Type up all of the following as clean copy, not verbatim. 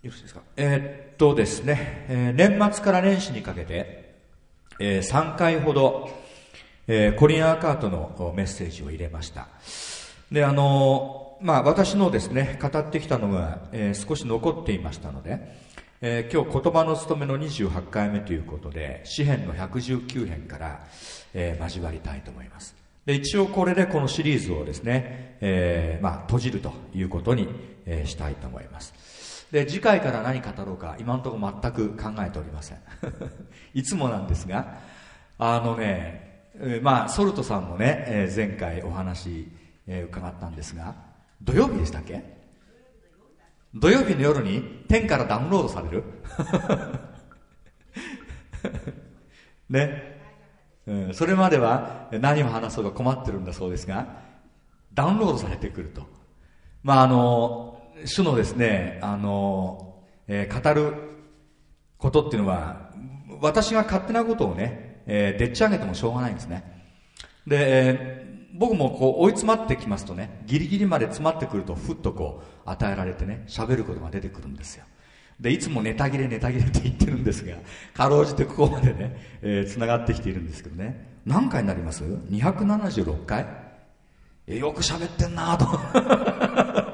よろしいですか。ですね、年末から年始にかけて、3回ほど、コリン・アーカートのメッセージを入れました。で、私のですね、語ってきたのが、少し残っていましたので、今日言葉の務めの28回目ということで、詩編の119編から、交わりたいと思います。で、一応これでこのシリーズをですね、閉じるということに、したいと思います。で、次回から何語ろうか今のところ全く考えておりませんいつもなんですが、ソルトさんもね、前回お話、伺ったんですが、土曜日でしたっけ？土曜日の夜に天からダウンロードされるね、それまでは何を話そうか困ってるんだそうですが、ダウンロードされてくると。主のですね、語ることっていうのは、私が勝手なことをね、でっち上げてもしょうがないんですね。で、僕もこう追い詰まってきますとね、ギリギリまで詰まってくるとふっとこう与えられてね、喋ることが出てくるんですよ。で、いつもネタ切れって言ってるんですが、かろうじてここまでね、繋がってきているんですけどね。何回になります？ 276 回？よく喋ってんなぁと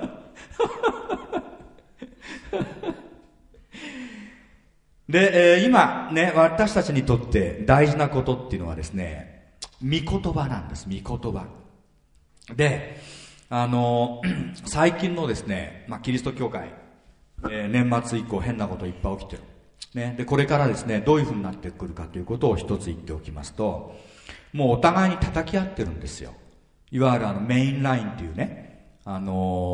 で、今ね、私たちにとって大事なことっていうのはですね、御言葉なんです。御言葉で、最近のですね、キリスト教会、年末以降変なこといっぱい起きてる、ね、でこれからですね、どういうふうになってくるかということを一つ言っておきますと、もうお互いに叩き合ってるんですよ。いわゆるメインラインっていうね、なんて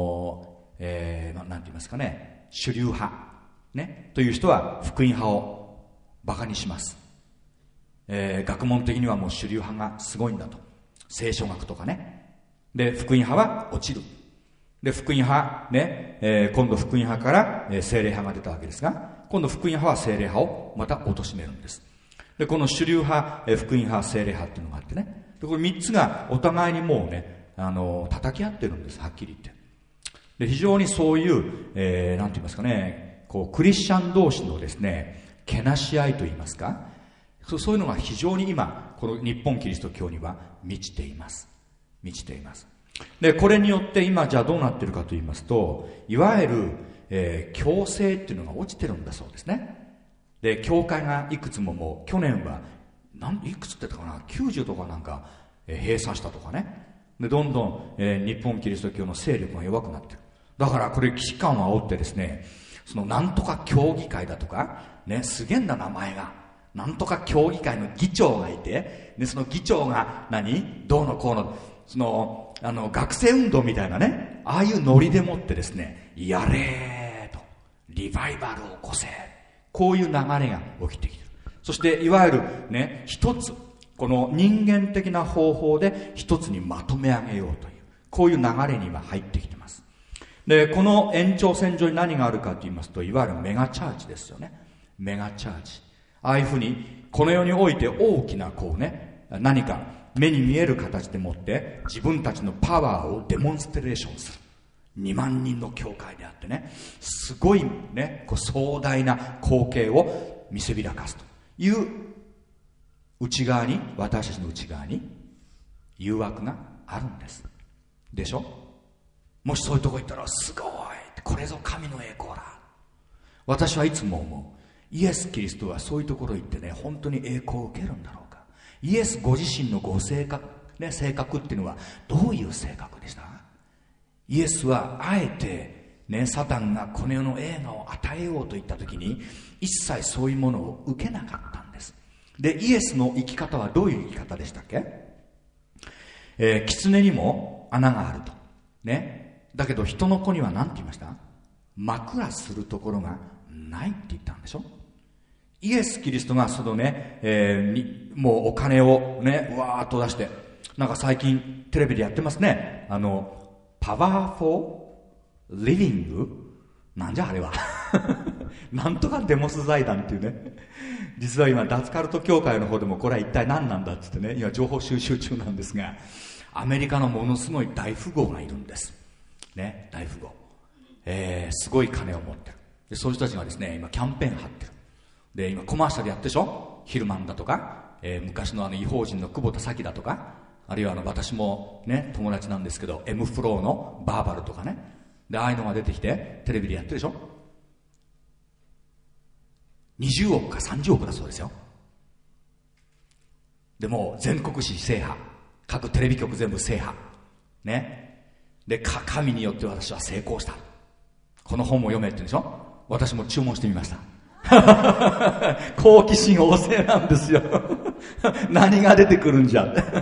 言いますかね、主流派ね、という人は福音派をバカにします。学問的にはもう主流派がすごいんだと。聖書学とかね。で、福音派は落ちる。で、福音派ね、今度福音派から、聖霊派が出たわけですが、今度福音派は聖霊派をまた貶めるんです。で、この主流派、福音派、聖霊派っていうのがあってね。で、これ3つがお互いにもうね、叩き合ってるんです、はっきり言って。で、非常にそういう、なんて言いますかね、こうクリスチャン同士のですね、けなし合いと言いますか、そういうのが非常に今この日本キリスト教には満ちています。で、これによって今じゃあどうなってるかと言いますと、いわゆる、教制っていうのが落ちてるんだそうですね。で、教会がいくつももう去年はいくつって言ったかな、90とかなんか、閉鎖したとかね。で、どんどん、日本キリスト教の勢力が弱くなってる。だからこれ危機感を煽ってですね、そのなんとか協議会だとかね、すげえんだ名前が、なんとか協議会の議長がいて、でその議長がどうのこうの、その学生運動みたいなね、ああいうノリでもってですね、やれーと、リバイバルを起こせ、こういう流れが起きてきてる。そしていわゆるね、一つこの人間的な方法で一つにまとめ上げようという、こういう流れに今入ってきてます。で、この延長線上に何があるかと言いますと、いわゆるメガチャーチですよね。メガチャーチ。ああいうふうにこの世において大きなこうね、何か目に見える形でもって自分たちのパワーをデモンストレーションする2万人の教会であってね、すごいね、こう壮大な光景を見せびらかすという内側に、私たちの内側に誘惑があるんですでしょ。もしそういうとこ行ったらすごい、これぞ神の栄光だ。私はいつも思う、イエス・キリストはそういうところ行ってね、本当に栄光を受けるんだろうか。イエスご自身のご性格、ね、性格っていうのはどういう性格でした？イエスはあえてね、サタンがこの世の栄華を与えようと言った時に一切そういうものを受けなかったんです。で、イエスの生き方はどういう生き方でしたっけ？狐にも穴があるとね。だけど人の子には何て言いました？枕するところがないって言ったんでしょ。イエス・キリストがそのね、もうお金をね、わーっと出して、なんか最近テレビでやってますね。パワーフォーリビングなんじゃあれはなんとかデモス財団っていうね、実は今脱カルト協会の方でもこれは一体何なんだって言ってね、今情報収集中なんですが、アメリカのものすごい大富豪がいるんですね。大富豪、すごい金を持ってる。 でそういう人たちがですね、今キャンペーン張ってる。で今コマーシャルやってるでしょ。ヒルマンだとか、昔の異邦人の久保田早紀だとか、あるいは私もね友達なんですけど M フローのバーバルとかね、でああいうのが出てきてテレビでやってるでしょ。20億か30億だそうですよ。でもう全国紙制覇、各テレビ局全部制覇ね。で神によって私は成功した、この本も読めって言うんでしょ。私も注文してみました。好奇心旺盛なんですよ。何が出てくるんじゃ。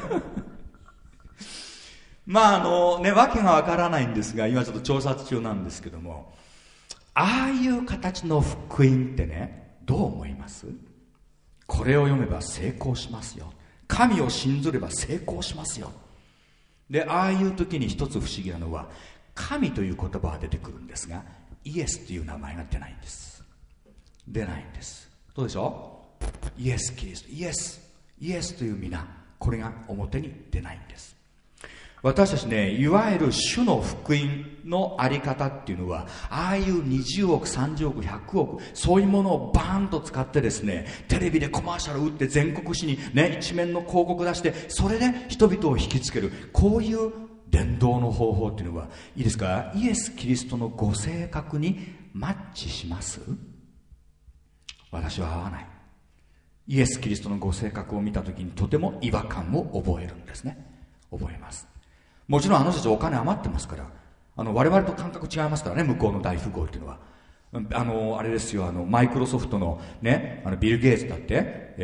まあね、わけがわからないんですが、今ちょっと調査中なんですけども、ああいう形の福音ってね、どう思います？これを読めば成功しますよ。神を信ずれば成功しますよ。で、ああいう時に一つ不思議なのは、神という言葉は出てくるんですが、イエスという名前が出ないんです。出ないんです。どうでしょう？イエス・キリスト、イエスという皆、これが表に出ないんです。私たちね、いわゆる主の福音のあり方っていうのは、ああいう20億、30億、100億、そういうものをバーンと使ってですね、テレビでコマーシャル打って全国紙にね、一面の広告出して、それで人々を引きつける、こういう伝道の方法っていうのは、いいですか？イエス・キリストのご性格にマッチします？私は合わない。イエス・キリストのご性格を見たときにとても違和感を覚えるんですね。覚えます。もちろんあの人たちお金余ってますから、我々と感覚違いますからね、向こうの大富豪っていうのは。あれですよ、マイクロソフトのね、ビル・ゲイツだって、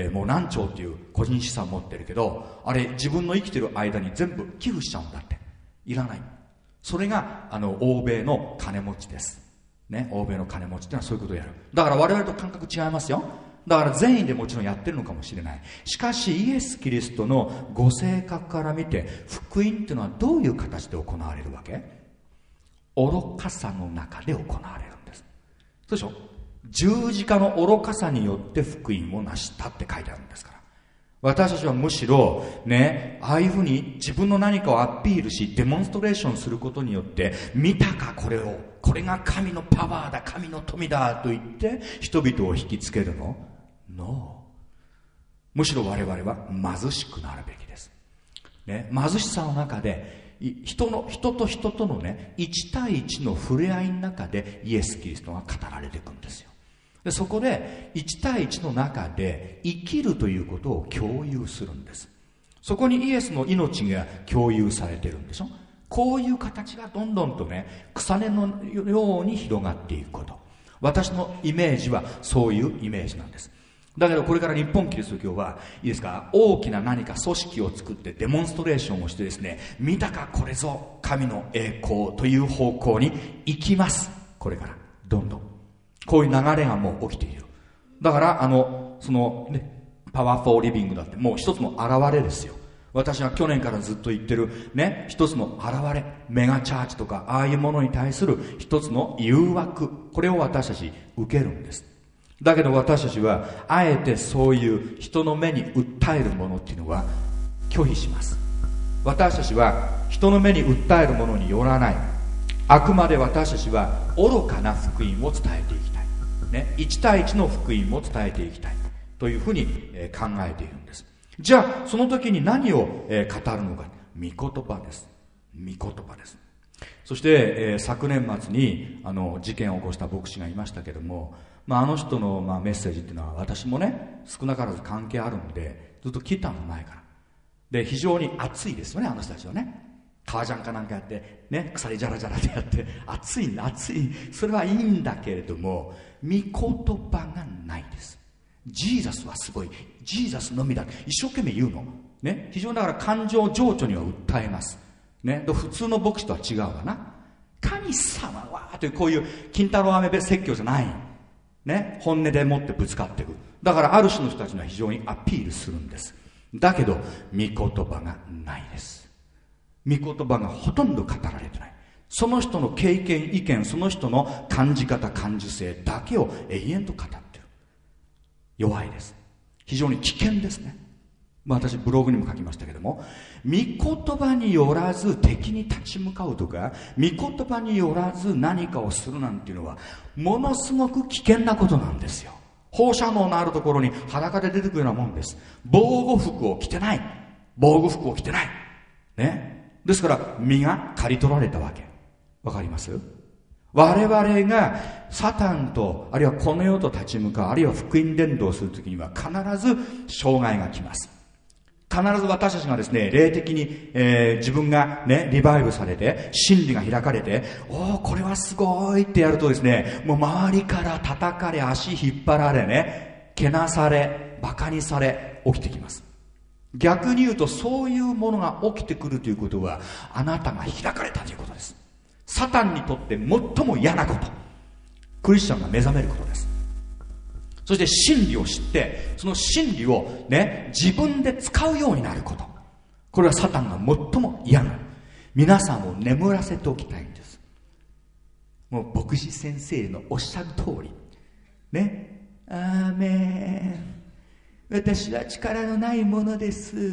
もう何兆っていう個人資産持ってるけど、あれ自分の生きてる間に全部寄付しちゃうんだって。いらない。それが欧米の金持ちですね。欧米の金持ちってのはそういうことをやる。だから我々と感覚違いますよ。だから善意でもちろんやってるのかもしれない。しかしイエス・キリストのご性格から見て、福音っていうのはどういう形で行われるわけ？愚かさの中で行われるんです。そうでしょ？十字架の愚かさによって福音を成したって書いてあるんですから。私たちはむしろね、ああいうふうに自分の何かをアピールしデモンストレーションすることによって、見たかこれを、これが神のパワーだ、神の富だと言って人々を引きつけるの？ No。 むしろ我々は貧しくなるべきです、ね、貧しさの中で人と人とのね、1対1の触れ合いの中でイエス・キリストが語られていくんですよ。でそこで1対1の中で生きるということを共有するんです。そこにイエスの命が共有されてるんでしょ。こういう形がどんどんとね、草根のように広がっていくこと。私のイメージはそういうイメージなんです。だけどこれから日本キリスト教はいいですか、大きな何か組織を作ってデモンストレーションをしてですね、見たかこれぞ神の栄光という方向に行きます。これからどんどんこういう流れがもう起きている。だからそのね、パワーフォーリビングだってもう一つの現れですよ。私は去年からずっと言ってるね、一つの現れ、メガチャーチとかああいうものに対する一つの誘惑、これを私たち受けるんです。だけど私たちはあえてそういう人の目に訴えるものっていうのは拒否します。私たちは人の目に訴えるものによらない。あくまで私たちは愚かな福音を伝えていきたい、ね、1対1の福音を伝えていきたいというふうに考えているんです。じゃあその時に何を語るのか。御言葉です。御言葉です。そして、昨年末に事件を起こした牧師がいましたけども、あの人の、メッセージっていうのは私もね少なからず関係あるのでずっと聞いたの前からで、非常に熱いですよね、あの人たちはね。革ジャンかなんかやってね、鎖ジャラジャラでやって熱い、それはいいんだけれども、御言葉がないです。ジーザスはすごい、ジーザスのみだ一生懸命言うのね。非常にだから感情情緒には訴えますね。普通の牧師とは違うわな。神様はというこういう金太郎飴説教じゃないね、本音でもってぶつかっていく。だからある種の人たちには非常にアピールするんです。だけど御言葉がないです。御言葉がほとんど語られてない。その人の経験意見、その人の感じ方感受性だけを永遠と語ってる。弱いです。非常に危険ですね。 私ブログにも書きましたけども、御言葉によらず敵に立ち向かうとか、御言葉によらず何かをするなんていうのはものすごく危険なことなんですよ。放射能のあるところに裸で出てくるようなもんです。防護服を着てない、防護服を着てないね。ですから身が刈り取られたわけ。わかります？我々がサタンと、あるいはこの世と立ち向かう、あるいは福音伝道するときには必ず障害が来ます。必ず私たちがですね、霊的に、自分がね、リバイブされて、真理が開かれて、これはすごいってやるとですね、もう周りから叩かれ、足引っ張られね、けなされ、馬鹿にされ、起きてきます。逆に言うと、そういうものが起きてくるということは、あなたが開かれたということです。サタンにとって最も嫌なこと、クリスチャンが目覚めることです。そして真理を知って、その真理をね、自分で使うようになること、これはサタンが最も嫌な、皆さんを眠らせておきたいんです。もう牧師先生のおっしゃる通りね、アーメン、私は力のないものです、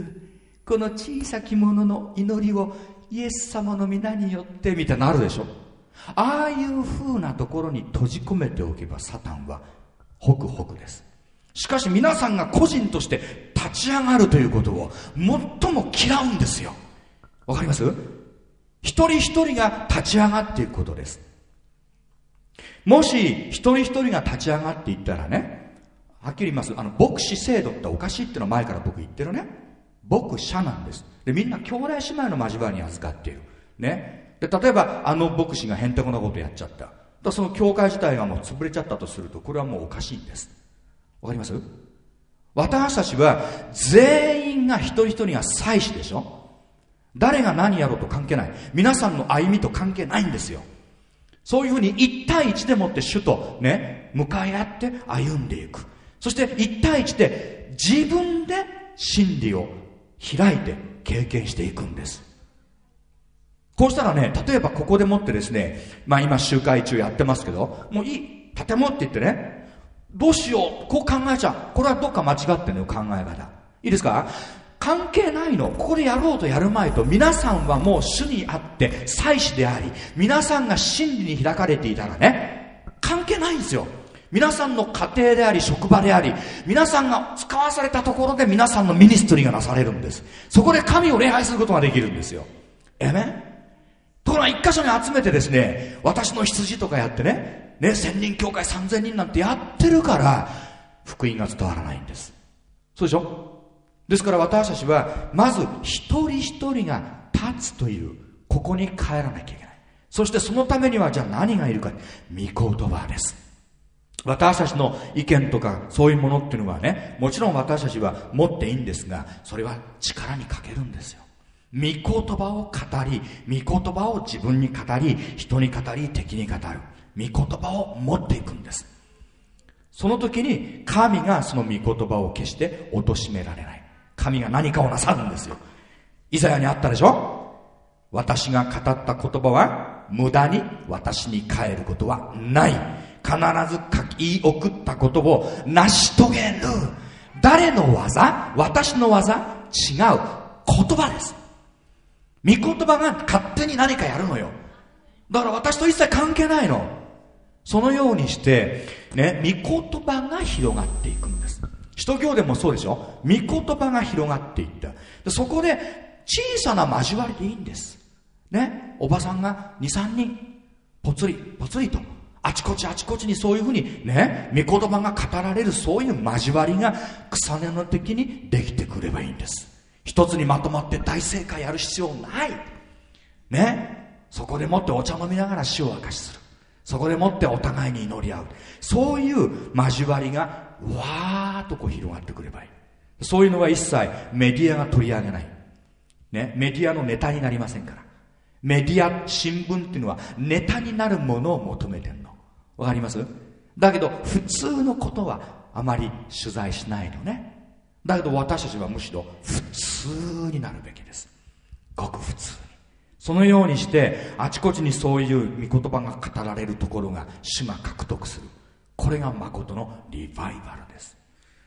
この小さきものの祈りをイエス様の皆によってみたいになるでしょ。ああいう風なところに閉じ込めておけばサタンはホクホクです。しかし皆さんが個人として立ち上がるということを最も嫌うんですよ。わかります？一人一人が立ち上がっていくことです。もし一人一人が立ち上がっていったらね、はっきり言います。牧師制度っておかしいっていうのは前から僕言ってるね。牧者なんです。で、みんな兄弟姉妹の交わりに預かっている。ね。で、例えば牧師がへんてこなことやっちゃった。だからその教会自体がもう潰れちゃったとすると、これはもうおかしいんです。わかります？私たちは全員が一人一人が祭司でしょ。誰が何やろうと関係ない。皆さんの歩みと関係ないんですよ。そういうふうに一対一でもって主とね、向かい合って歩んでいく。そして一対一で自分で真理を開いて経験していくんです。こうしたらね、例えばここでもってですね、今集会中やってますけど、もういい、立てもって言ってね、どうしよう、こう考えちゃう。これはどっか間違ってんのよ、考え方。いいですか？関係ないの。ここでやろうとやる前と、皆さんはもう主にあって祭司であり、皆さんが真理に開かれていたらね、関係ないんですよ。皆さんの家庭であり、職場であり、皆さんが使わされたところで皆さんのミニストリーがなされるんです。そこで神を礼拝することができるんですよ。ところが一箇所に集めてですね、私の羊とかやってね、1000人教会3000人なんてやってるから福音が伝わらないんです。そうでしょ？ですから私たちはまず一人一人が立つという、ここに帰らなきゃいけない。そしてそのためにはじゃあ何がいるか、御言葉です。私たちの意見とかそういうものっていうのはね、もちろん私たちは持っていいんですが、それは力に欠けるんですよ。御言葉を語り、御言葉を自分に語り、人に語り、敵に語る。御言葉を持っていくんです。その時に神がその御言葉を決して貶められない。神が何かをなさるんですよ。イザヤにあったでしょ？私が語った言葉は無駄に私に返ることはない。必ず言い送ったことを成し遂げる。誰の技？私の技？違う。言葉です。御言葉が勝手に何かやるのよ。だから私と一切関係ないの。そのようにしてね、御言葉が広がっていくんです。使徒行伝もそうでしょ。御言葉が広がっていった。そこで小さな交わりでいいんですね。おばさんが 2,3 人ぽつりぽつりとあちこちあちこちにそういうふうにね、御言葉が語られる、そういう交わりが草根の的にできてくればいいんです。一つにまとまって大正解やる必要ないね。そこでもってお茶飲みながら主を明かしする。そこでもってお互いに祈り合う。そういう交わりがわーっとこう広がってくればいい。そういうのは一切メディアが取り上げないね。メディアのネタになりませんから。メディア、新聞っていうのはネタになるものを求めてんの。わかります？だけど普通のことはあまり取材しないのね。だけど私たちはむしろ普通になるべきです。ごく普通に。そのようにしてあちこちにそういう御言葉が語られるところが主が獲得する。これが誠のリバイバルです。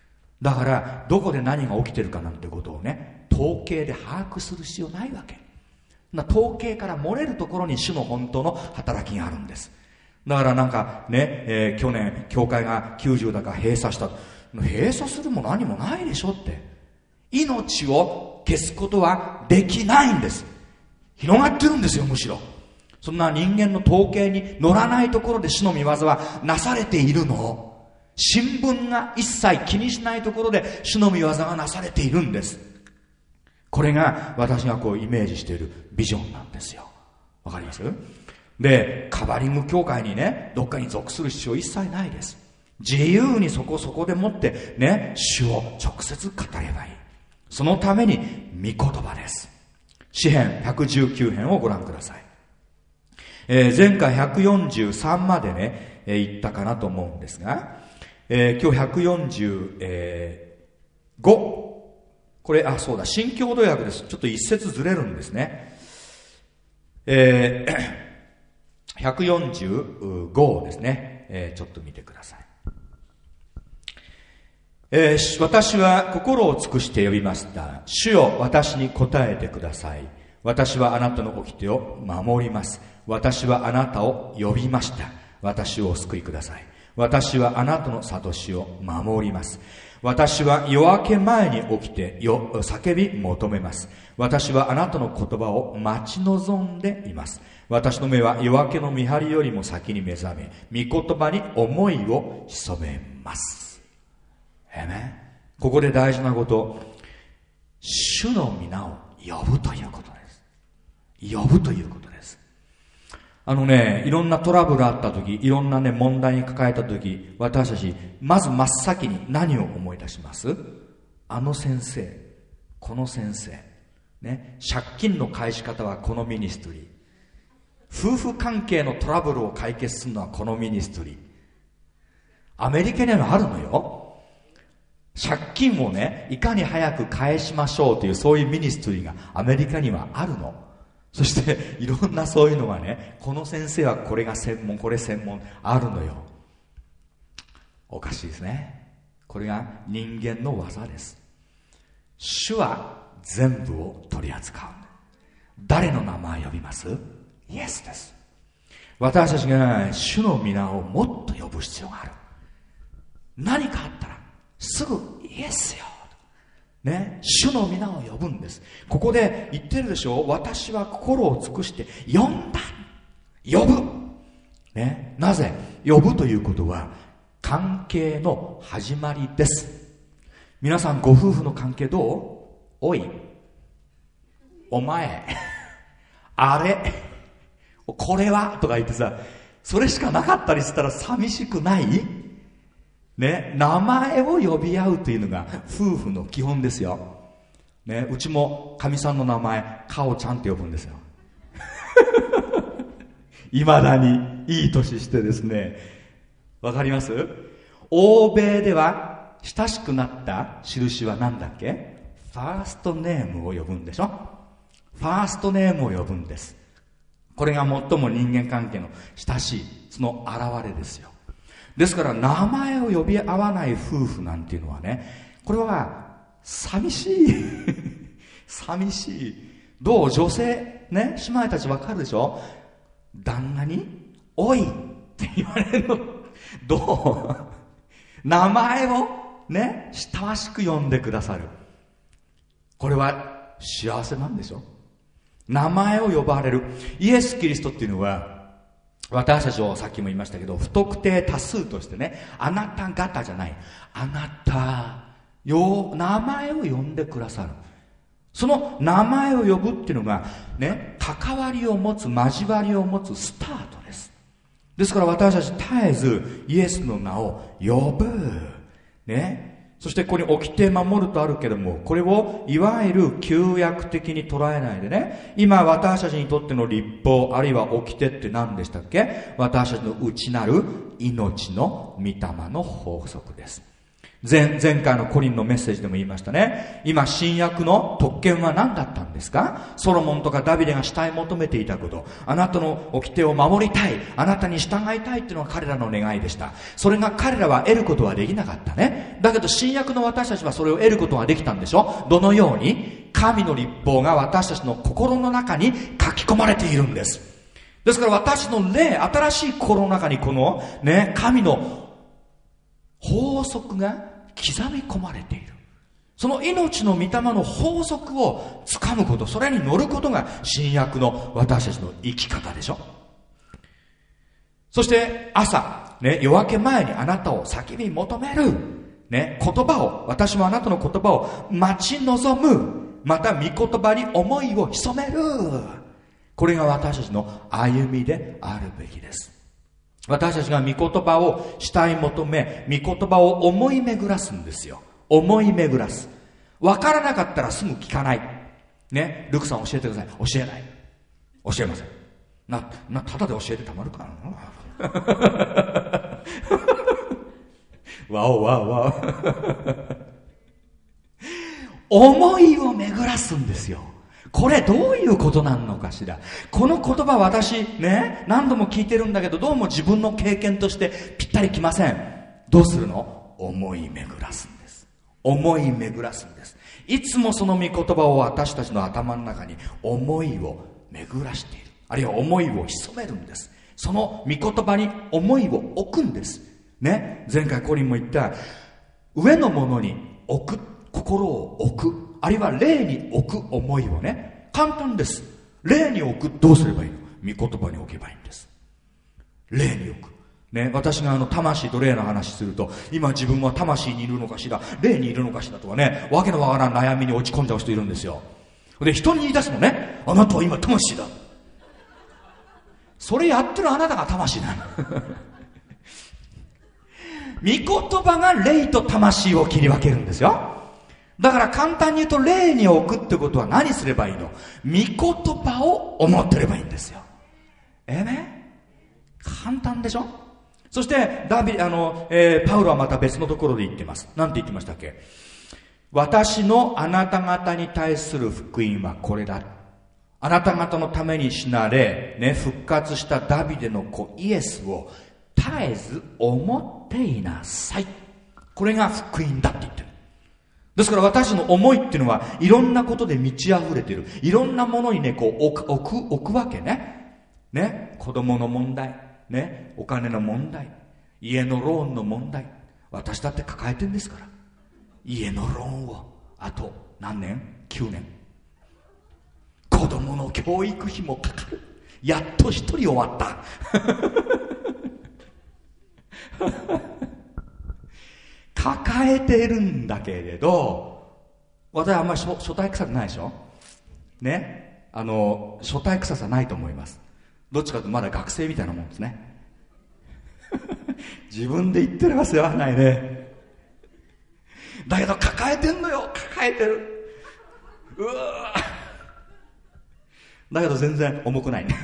だからどこで何が起きてるかなんてことをね、統計で把握する必要ないわけ。統計から漏れるところに主の本当の働きがあるんです。だからなんかね、去年教会が90だか閉鎖した。閉鎖するも何もないでしょって。命を消すことはできないんです。広がってるんですよ、むしろ。そんな人間の統計に乗らないところで主の御業はなされているの。新聞が一切気にしないところで主の御業がなされているんです。これが私がこうイメージしているビジョンなんですよ。わかります？で、カバリング教会にね、どっかに属する必要一切ないです。自由にそこそこでもってね、主を直接語ればいい。そのために御言葉です。詩編119編をご覧ください。前回143までね、言ったかなと思うんですが、今日145、これ、そうだ、新共同訳です。ちょっと一節ずれるんですね。145ですね。ちょっと見てください。私は心を尽くして呼びました。主よ、私に答えてください。私はあなたの掟を守ります。私はあなたを呼びました。私をお救いください。私はあなたの諭しを守ります。私は夜明け前に起きて叫び求めます。私はあなたの言葉を待ち望んでいます。私の目は夜明けの見張りよりも先に目覚め、御言葉に思いを潜めます。ここで大事なこと、主の皆を呼ぶということです。呼ぶということです。いろんなトラブルあったとき、いろんなね、問題に抱えたとき、私たち、まず真っ先に何を思い出します？あの先生、この先生。ね、借金の返し方はこのミニストリー。夫婦関係のトラブルを解決するのはこのミニストリー。アメリカにはあるのよ。借金をね、いかに早く返しましょうという、そういうミニストリーがアメリカにはあるの。そしていろんなそういうのがね、この先生はこれが専門、これ専門あるのよ。おかしいですね。これが人間の技です。主は全部を取り扱う。誰の名前を呼びます？イエスです。私たちが主の皆をもっと呼ぶ必要がある。何かあったらすぐイエスよ、ね、主の皆を呼ぶんです。ここで言ってるでしょ。私は心を尽くして呼んだ。呼ぶ、ね、なぜ？呼ぶということは関係の始まりです。皆さんご夫婦の関係どう？おい、お前あれ、これはとか言ってさ、それしかなかったりしたら寂しくない？ね、名前を呼び合うというのが夫婦の基本ですよ。ね、うちもかみさんの名前、かおちゃんって呼ぶんですよ。いまだにいい年してですね。わかります？欧米では親しくなった印は何だっけ？ファーストネームを呼ぶんでしょ。ファーストネームを呼ぶんです。これが最も人間関係の親しいその現れですよ。ですから名前を呼び合わない夫婦なんていうのはね、これは寂しい寂しい。どう？女性ね、姉妹たちわかるでしょ。旦那においって言われるのどう？名前をね、親しく呼んでくださる。これは幸せなんでしょ。名前を呼ばれる。イエス・キリストっていうのは、私たちをさっきも言いましたけど、不特定多数としてね、あなた方じゃない、あなた名前を呼んでくださる。その名前を呼ぶっていうのがね、関わりを持つ、交わりを持つスタートです。ですから私たち絶えずイエスの名を呼ぶね。そしてここに掟守るとあるけども、これをいわゆる旧約的に捉えないでね、今私たちにとっての律法あるいは掟って何でしたっけ？私たちの内なる命の御霊の法則です。 前回のコリンのメッセージでも言いましたね。今新約の特権は何だったんですか？ソロモンとかダビデが慕い求めていたこと、あなたの掟を守りたい、あなたに従いたいっていうのが彼らの願いでした。それが彼らは得ることはできなかったね。だけど新約の私たちはそれを得ることができたんでしょ？どのように？神の律法が私たちの心の中に書き込まれているんです。ですから私の霊、新しい心の中にこのね、神の法則が刻み込まれている。その命の御霊の法則をつかむこと、それに乗ることが新約の私たちの生き方でしょ。そして朝、ね、夜明け前にあなたを叫び求める、ね、言葉を、私もあなたの言葉を待ち望む、また御言葉に思いを潜める。これが私たちの歩みであるべきです。私たちが御言葉を慕い求め、御言葉を思い巡らすんですよ。思い巡らす。分からなかったらすぐ聞かない。ね、ルクさん教えてください。教えない。教えません。ただで教えてたまるかなわおわおわお思いを巡らすんですよ。これどういうことなのかしら。この言葉私ね、何度も聞いてるんだけど、どうも自分の経験としてぴったりきません。どうするの？思い巡らすんです。思い巡らすんです。いつもその御言葉を私たちの頭の中に思いを巡らしている。あるいは思いを潜めるんです。その御言葉に思いを置くんです。ね、前回コリンも言った上のものに置く、心を置く、あるいは霊に置く思いをね、簡単です。霊に置く、どうすればいいの？御言葉に置けばいいんです。霊に置く。ね、私が魂と霊の話すると、今自分は魂にいるのかしら、霊にいるのかしらとかね、わけのわからん悩みに落ち込んじゃう人いるんですよ。で、人に言い出すのね、あなたは今魂だ。それやってるあなたが魂なの。御言葉が霊と魂を切り分けるんですよ。だから簡単に言うと、霊に置くってことは何すればいいの？御言葉を思ってればいいんですよ。簡単でしょ。そしてパウロはまた別のところで言ってます。なんて言ってましたっけ？私のあなた方に対する福音はこれだ。あなた方のために死なれ、ね、復活したダビデの子イエスを絶えず思っていなさい。これが福音だって言ってる。ですから私の思いっていうのはいろんなことで満ち溢れている。いろんなものにね、こう置くわけね。ね、子供の問題、ね、お金の問題、家のローンの問題。私だって抱えてるんですから。家のローンをあと何年？ 9 年。子供の教育費もかかる。やっと一人終わった。抱えているんだけれど、私はあんまり初対臭くないでしょね。初対臭さないと思います。どっちかというとまだ学生みたいなもんですね。自分で言ってれば世話ないね。だけど抱えてんのよ。抱えてる。うわだけど全然重くないね。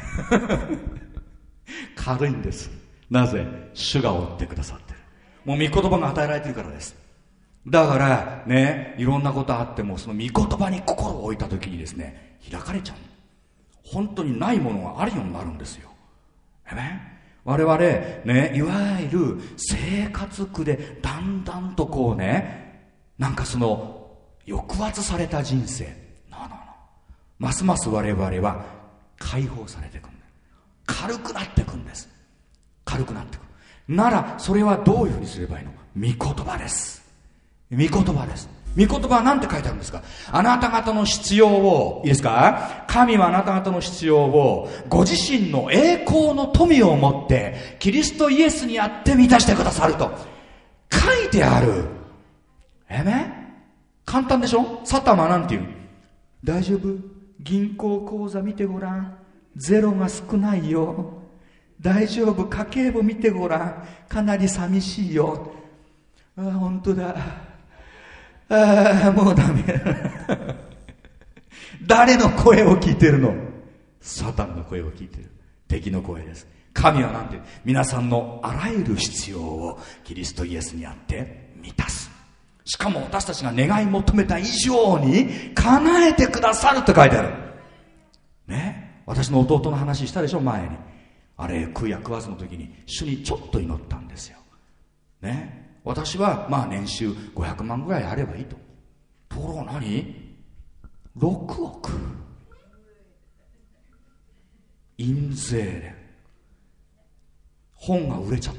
軽いんです。なぜ？主が追ってくださってる。もう御言葉が与えられているからです。だからね、いろんなことあってもその御言葉に心を置いた時にですね、開かれちゃう。本当にないものがあるようになるんですよ。我々ね、いわゆる生活苦でだんだんとこうね、なんかその抑圧された人生、ますます我々は解放されていくんだ。軽くなっていくんです。軽くなっていくなら、それはどういうふうにすればいいの？御言葉です。御言葉です。御言葉は何て書いてあるんですか？あなた方の必要を、いいですか？神はあなた方の必要をご自身の栄光の富を持ってキリストイエスにあって満たしてくださると書いてある。簡単でしょ？サタンは何て言う？大丈夫？銀行口座見てごらん。ゼロが少ないよ。大丈夫？家計簿見てごらん。かなり寂しいよ。ああ、本当だ。ああ、もうダメ。誰の声を聞いてるの？サタンの声を聞いてる。敵の声です。神はなんて、皆さんのあらゆる必要をキリストイエスにあって満たす。 しかも私たちが願い求めた以上に叶えてくださるって書いてあるね。私の弟の話したでしょ、前に。あれ、食うや食わずの時に主にちょっと祈ったんですよね。私はまあ年収500万ぐらいあればいいと。ところが何 ?6 億印税で本が売れちゃった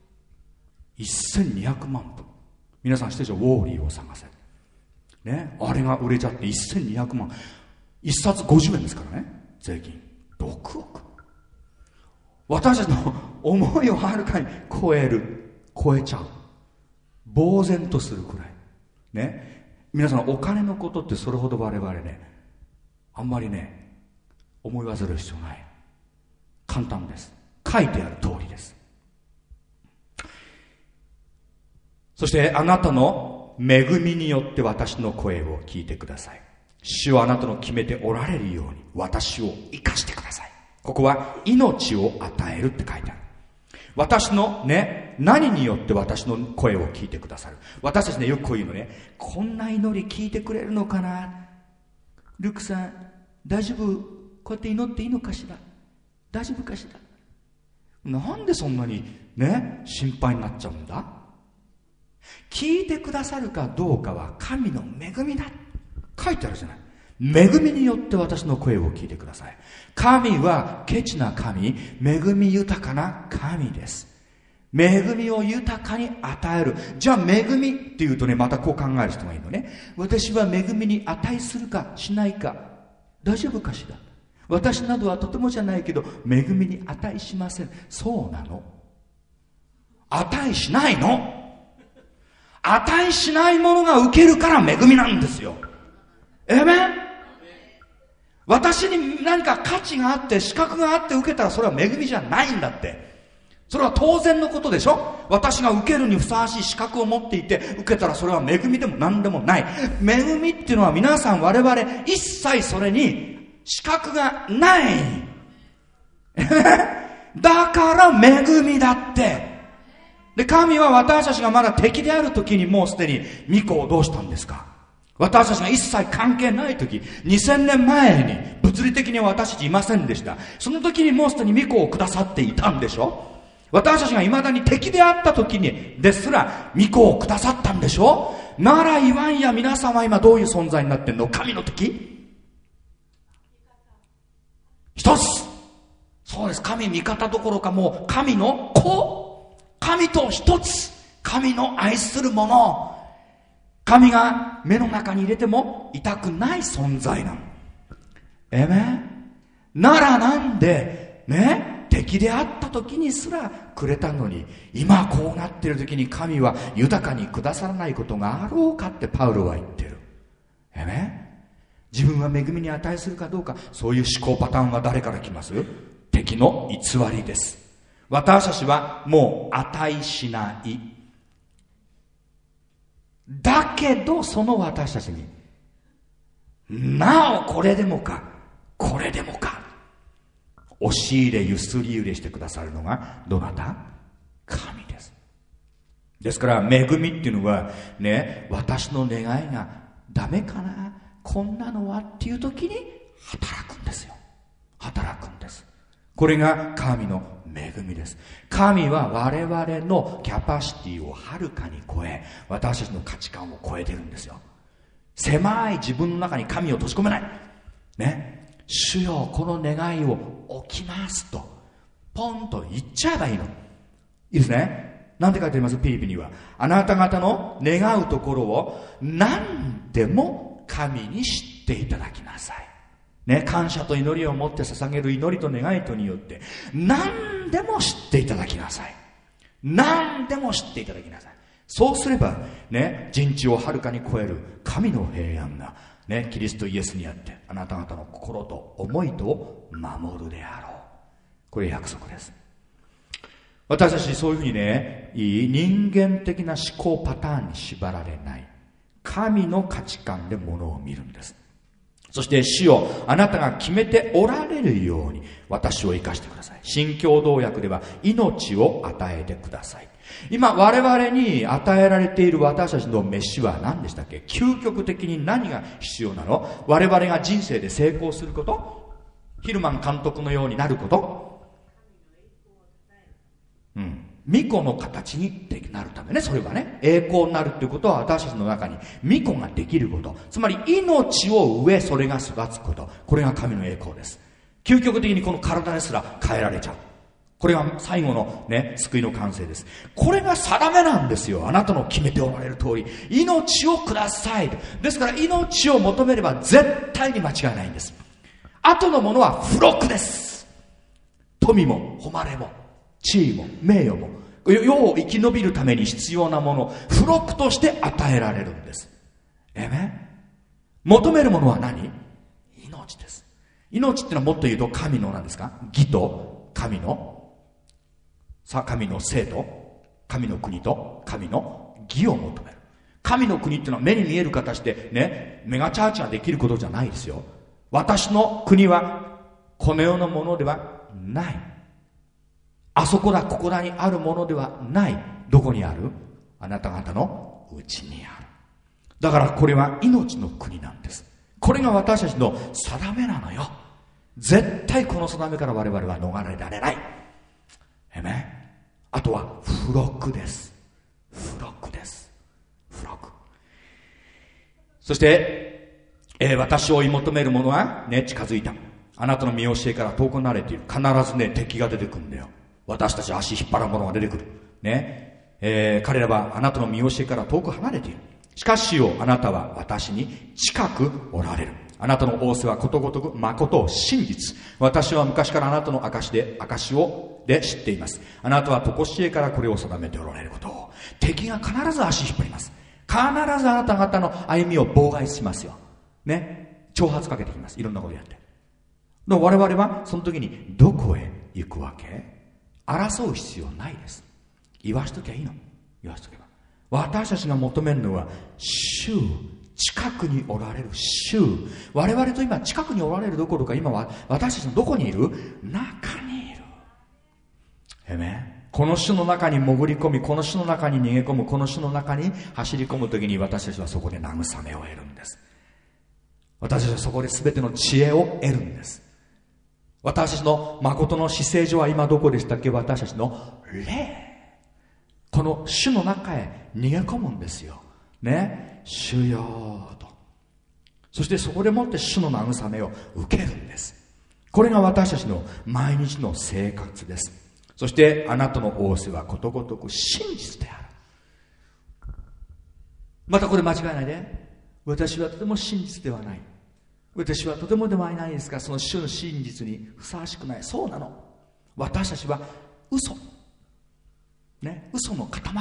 。1200万部。皆さん知ってるでしょ、ウォーリーを探せね。あれが売れちゃって1200万、一冊50円ですからね、税金。6億。私たちの思いをはるかに超えちゃう。呆然とするくらいね。皆さん、お金のことってそれほど我々ね、あんまりね思い忘れる必要ない。簡単です。書いてある通りです。そしてあなたの恵みによって私の声を聞いてください。主はあなたの決めておられるように私を生かしてください。ここは命を与えるって書いてある。私のね、何によって私の声を聞いてくださる。私たちね、よくこういうのね、こんな祈り聞いてくれるのかな、ルクさん大丈夫、こうやって祈っていいのかしら、大丈夫かしら。なんでそんなにね心配になっちゃうんだ。聞いてくださるかどうかは神の恵みだ、書いてあるじゃない。恵みによって私の声を聞いてください。神はケチな神、恵み豊かな神です。恵みを豊かに与える。じゃあ恵みっていうとね、またこう考える人がいるのね。私は恵みに値するかしないか、大丈夫かしら。私などはとてもじゃないけど恵みに値しません。そうなの？値しないの？値しないものが受けるから恵みなんですよ。えめ？私に何か価値があって資格があって受けたらそれは恵みじゃないんだって。それは当然のことでしょ。私が受けるにふさわしい資格を持っていて受けたらそれは恵みでも何でもない。恵みっていうのは皆さん我々一切それに資格がないだから恵みだって。で、神は私たちがまだ敵である時にもうすでに御子をどうしたんですか。私たちが一切関係ない時、2000年前に物理的には私たちいませんでした。その時にもうすでに御子をくださっていたんでしょ。私たちが未だに敵であった時にですら御子をくださったんでしょ。なら言わんや、皆さんは今どういう存在になってんの？神の敵？一つ。そうです。神味方どころかもう神の子、神と一つ、神の愛するもの、神が目の中に入れても痛くない存在なの。ならなんでね、敵であった時にすらくれたのに、今こうなっている時に神は豊かにくださらないことがあろうかってパウロは言ってる。自分は恵みに値するかどうか、そういう思考パターンは誰から来ます？敵の偽りです。私たちはもう値しない。だけどその私たちになおこれでもかこれでもか押し入れゆすり入れしてくださるのがどなた？神です。ですから恵みっていうのはね、私の願いがダメかな、こんなのはっていう時に働くんですよ。働くんです。これが神の恵みです。神は我々のキャパシティをはるかに超え、私たちの価値観を超えてるんですよ。狭い自分の中に神を閉じ込めないね。主よこの願いを置きますとポンと言っちゃえばいいの。いいですね。なんて書いてあります？ピリピにはあなた方の願うところを何でも神に知っていただきなさいね。感謝と祈りを持って捧げる祈りと願いとによって何でも知っていただきなさい。何でも知っていただきなさい。そうすればね、人知をはるかに超える神の平安がね、キリストイエスにあってあなた方の心と思いと守るであろう。これ約束です。私たちそういうふうにね、人間的な思考パターンに縛られない神の価値観でものを見るんです。そして主よあなたが決めておられるように私を生かしてください。新共同訳では命を与えてください。 今我々に与えられている私たちの飯は何でしたっけ？究極的に何が必要なの？我々が人生で成功すること？ヒルマン監督のようになること？御子の形になるためね。それはね、栄光になるっていうことは私たちの中に御子ができること、つまり命を植えそれが育つこと、これが神の栄光です。究極的にこの体ですら変えられちゃう。これが最後のね、救いの完成です。これが定めなんですよ。あなたの決めておられる通り、命をください。ですから命を求めれば絶対に間違いないんです。後のものは付録です。富も誉れも地位も名誉も世を生き延びるために必要なもの、付録として与えられるんです。求めるものは何？命です。命ってのはもっと言うと神の何ですか？義と神の生と神の国と神の義を求める。神の国っていうのは目に見える形でね、メガチャーチができることじゃないですよ。私の国はこの世のものではない。あそこだここだにあるものではない。どこにある？あなた方のうちにある。だからこれは命の国なんです。これが私たちの定めなのよ。絶対この定めから我々は逃れられない。あとは付録です。付録です。付録。そして、私を追い求める者はね、近づいた。あなたの見教えから遠く離れている。必ずね、敵が出てくるんだよ。私たち足引っ張る者が出てくる。ね。彼らはあなたの見教えから遠く離れている。しかしよ、あなたは私に近くおられる。あなたの仰せはことごとく誠真実。私は昔からあなたの証を知っています。あなたは常しえからこれを定めておられることを。敵が必ず足引っ張ります。必ずあなた方の歩みを妨害しますよ。ね。挑発かけてきます。いろんなことやって。我々はその時にどこへ行くわけ？争う必要ないです。言わしときゃいいの。言わしとけば。私たちが求めるのは主、近くにおられる主。我々と今近くにおられるどころか、今は私たちのどこにいる？中にいる。この主の中に潜り込み、この主の中に逃げ込む、この主の中に走り込むときに私たちはそこで慰めを得るんです。私たちはそこで全ての知恵を得るんです。私たちの誠の至聖所は今どこでしたっけ？私たちの霊。この主の中へ逃げ込むんですよ。ね。主よと。そしてそこでもって主の慰めを受けるんです。これが私たちの毎日の生活です。そしてあなたの仰せはことごとく真実である。またこれ間違いないで。私はとても真実ではない。私はとてもではないですが、その主の真実にふさわしくない。そうなの。私たちは嘘。ね、嘘の塊。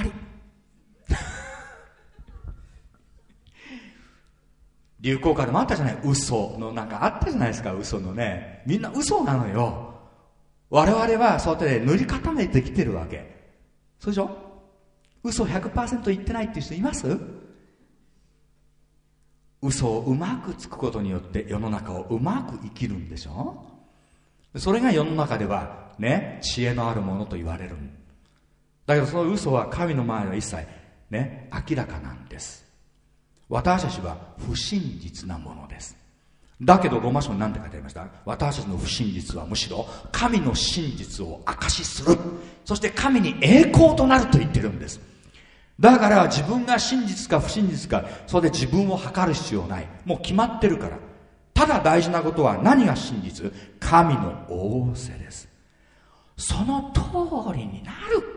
流行歌でもあったじゃない。嘘のなんかあったじゃないですか。嘘のね。みんな嘘なのよ。我々はそうやって塗り固めてきてるわけ。そうでしょ？嘘 100% 言ってないっていう人います？嘘をうまくつくことによって世の中をうまく生きるんでしょ。それが世の中ではね、知恵のあるものと言われる。だけどその嘘は神の前では一切ね、明らかなんです。私たちは不真実なものです。だけどローマ書に何て書いてありました？私たちの不真実はむしろ神の真実を証しする。そして神に栄光となると言ってるんです。だから自分が真実か不真実か、それで自分を測る必要ない。もう決まってるから。ただ大事なことは何が真実？神の仰せです。その通りになる。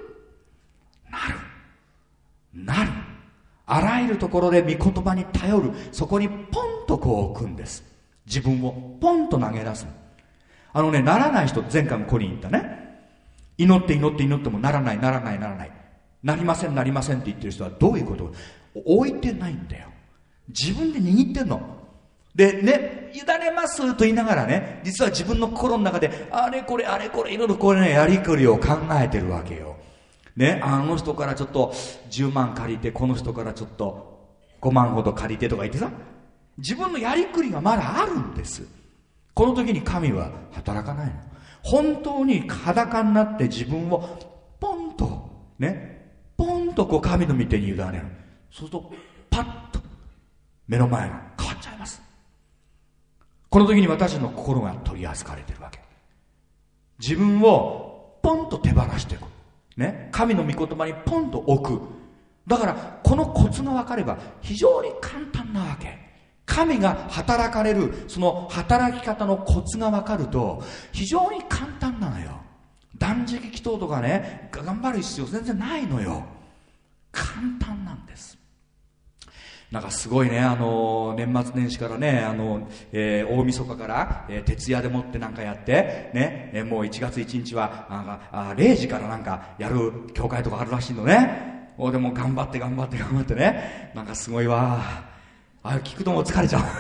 あらゆるところで御言葉に頼る。そこにポンとこう置くんです。自分をポンと投げ出す。ならない人、前回もここに言ったね。祈ってもならない。なりませんって言ってる人はどういうこと？置いてないんだよ。自分で握ってんの。でね、委ねますと言いながらね、実は自分の心の中であれこれいろいろこれね、やりくりを考えてるわけよ。ね、あの人からちょっと10万借りて、この人からちょっと5万ほど借りてとか言ってさ、自分のやりくりがまだあるんです。この時に神は働かないの。本当に裸になって自分をポンとね、 ンとこう神の御手に委ねる。そうするとパッと目の前が変わっちゃいます。この時に私の心が取り扱われているわけ。自分をポンと手放していく、ね、神の御言葉にポンと置く。だからこのコツが分かれば非常に簡単なわけ。神が働かれるその働き方のコツが分かると非常に簡単なのよ。断食祈祷とかね、頑張る必要全然ないのよ。簡単なんです。なんかすごいね、年末年始からね、大晦日から、徹夜でもってなんかやって、ね、もう1月1日は、0時からなんかやる教会とかあるらしいのね。でも頑張ってね、なんかすごいわ。聞くともう疲れちゃう。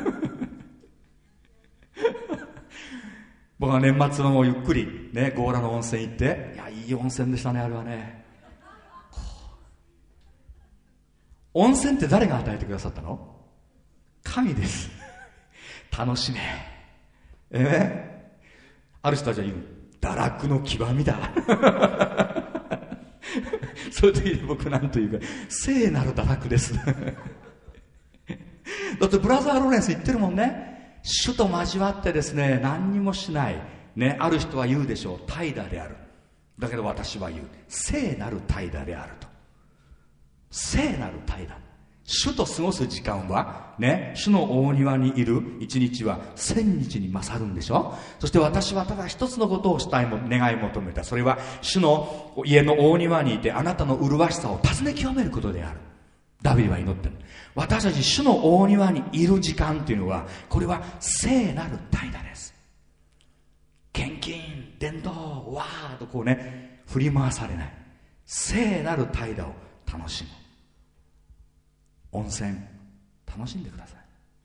僕は年末のもうゆっくり、ね、強羅の温泉行って、いや、いい温泉でしたね、あれはね。温泉って誰が与えてくださったの？神です。楽しめ。ある人たちは言う、堕落の極みだ。そういう時に僕なんというか、聖なる堕落です。だってブラザー・ロレンス言ってるもんね。主と交わってですね、何にもしない、ね、ある人は言うでしょう、怠惰である。だけど私は言う、聖なる怠惰であると。聖なる怠惰。主と過ごす時間はね、主の大庭にいる一日は1000日に勝るんでしょ。そして私はただ一つのことをしたいも願い求めた。それは主の家の大庭にいてあなたの麗しさを尋ね極めることである。ダビデは祈ってる。私たち主の大庭にいる時間というのは、これは聖なる怠惰です。献金、伝道、わーっとこうね、振り回されない。聖なる怠惰を楽しむ。温泉楽しんでくださ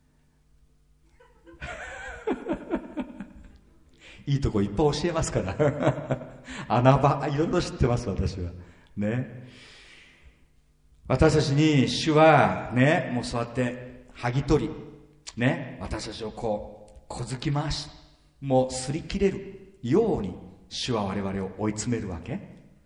い。いいとこいっぱい教えますから。穴場いろいろ知ってます、私はね。私たちに主はね、もうそうやって剥ぎ取りね、私たちをこう小突き回し、もう擦り切れるように主は我々を追い詰めるわけ？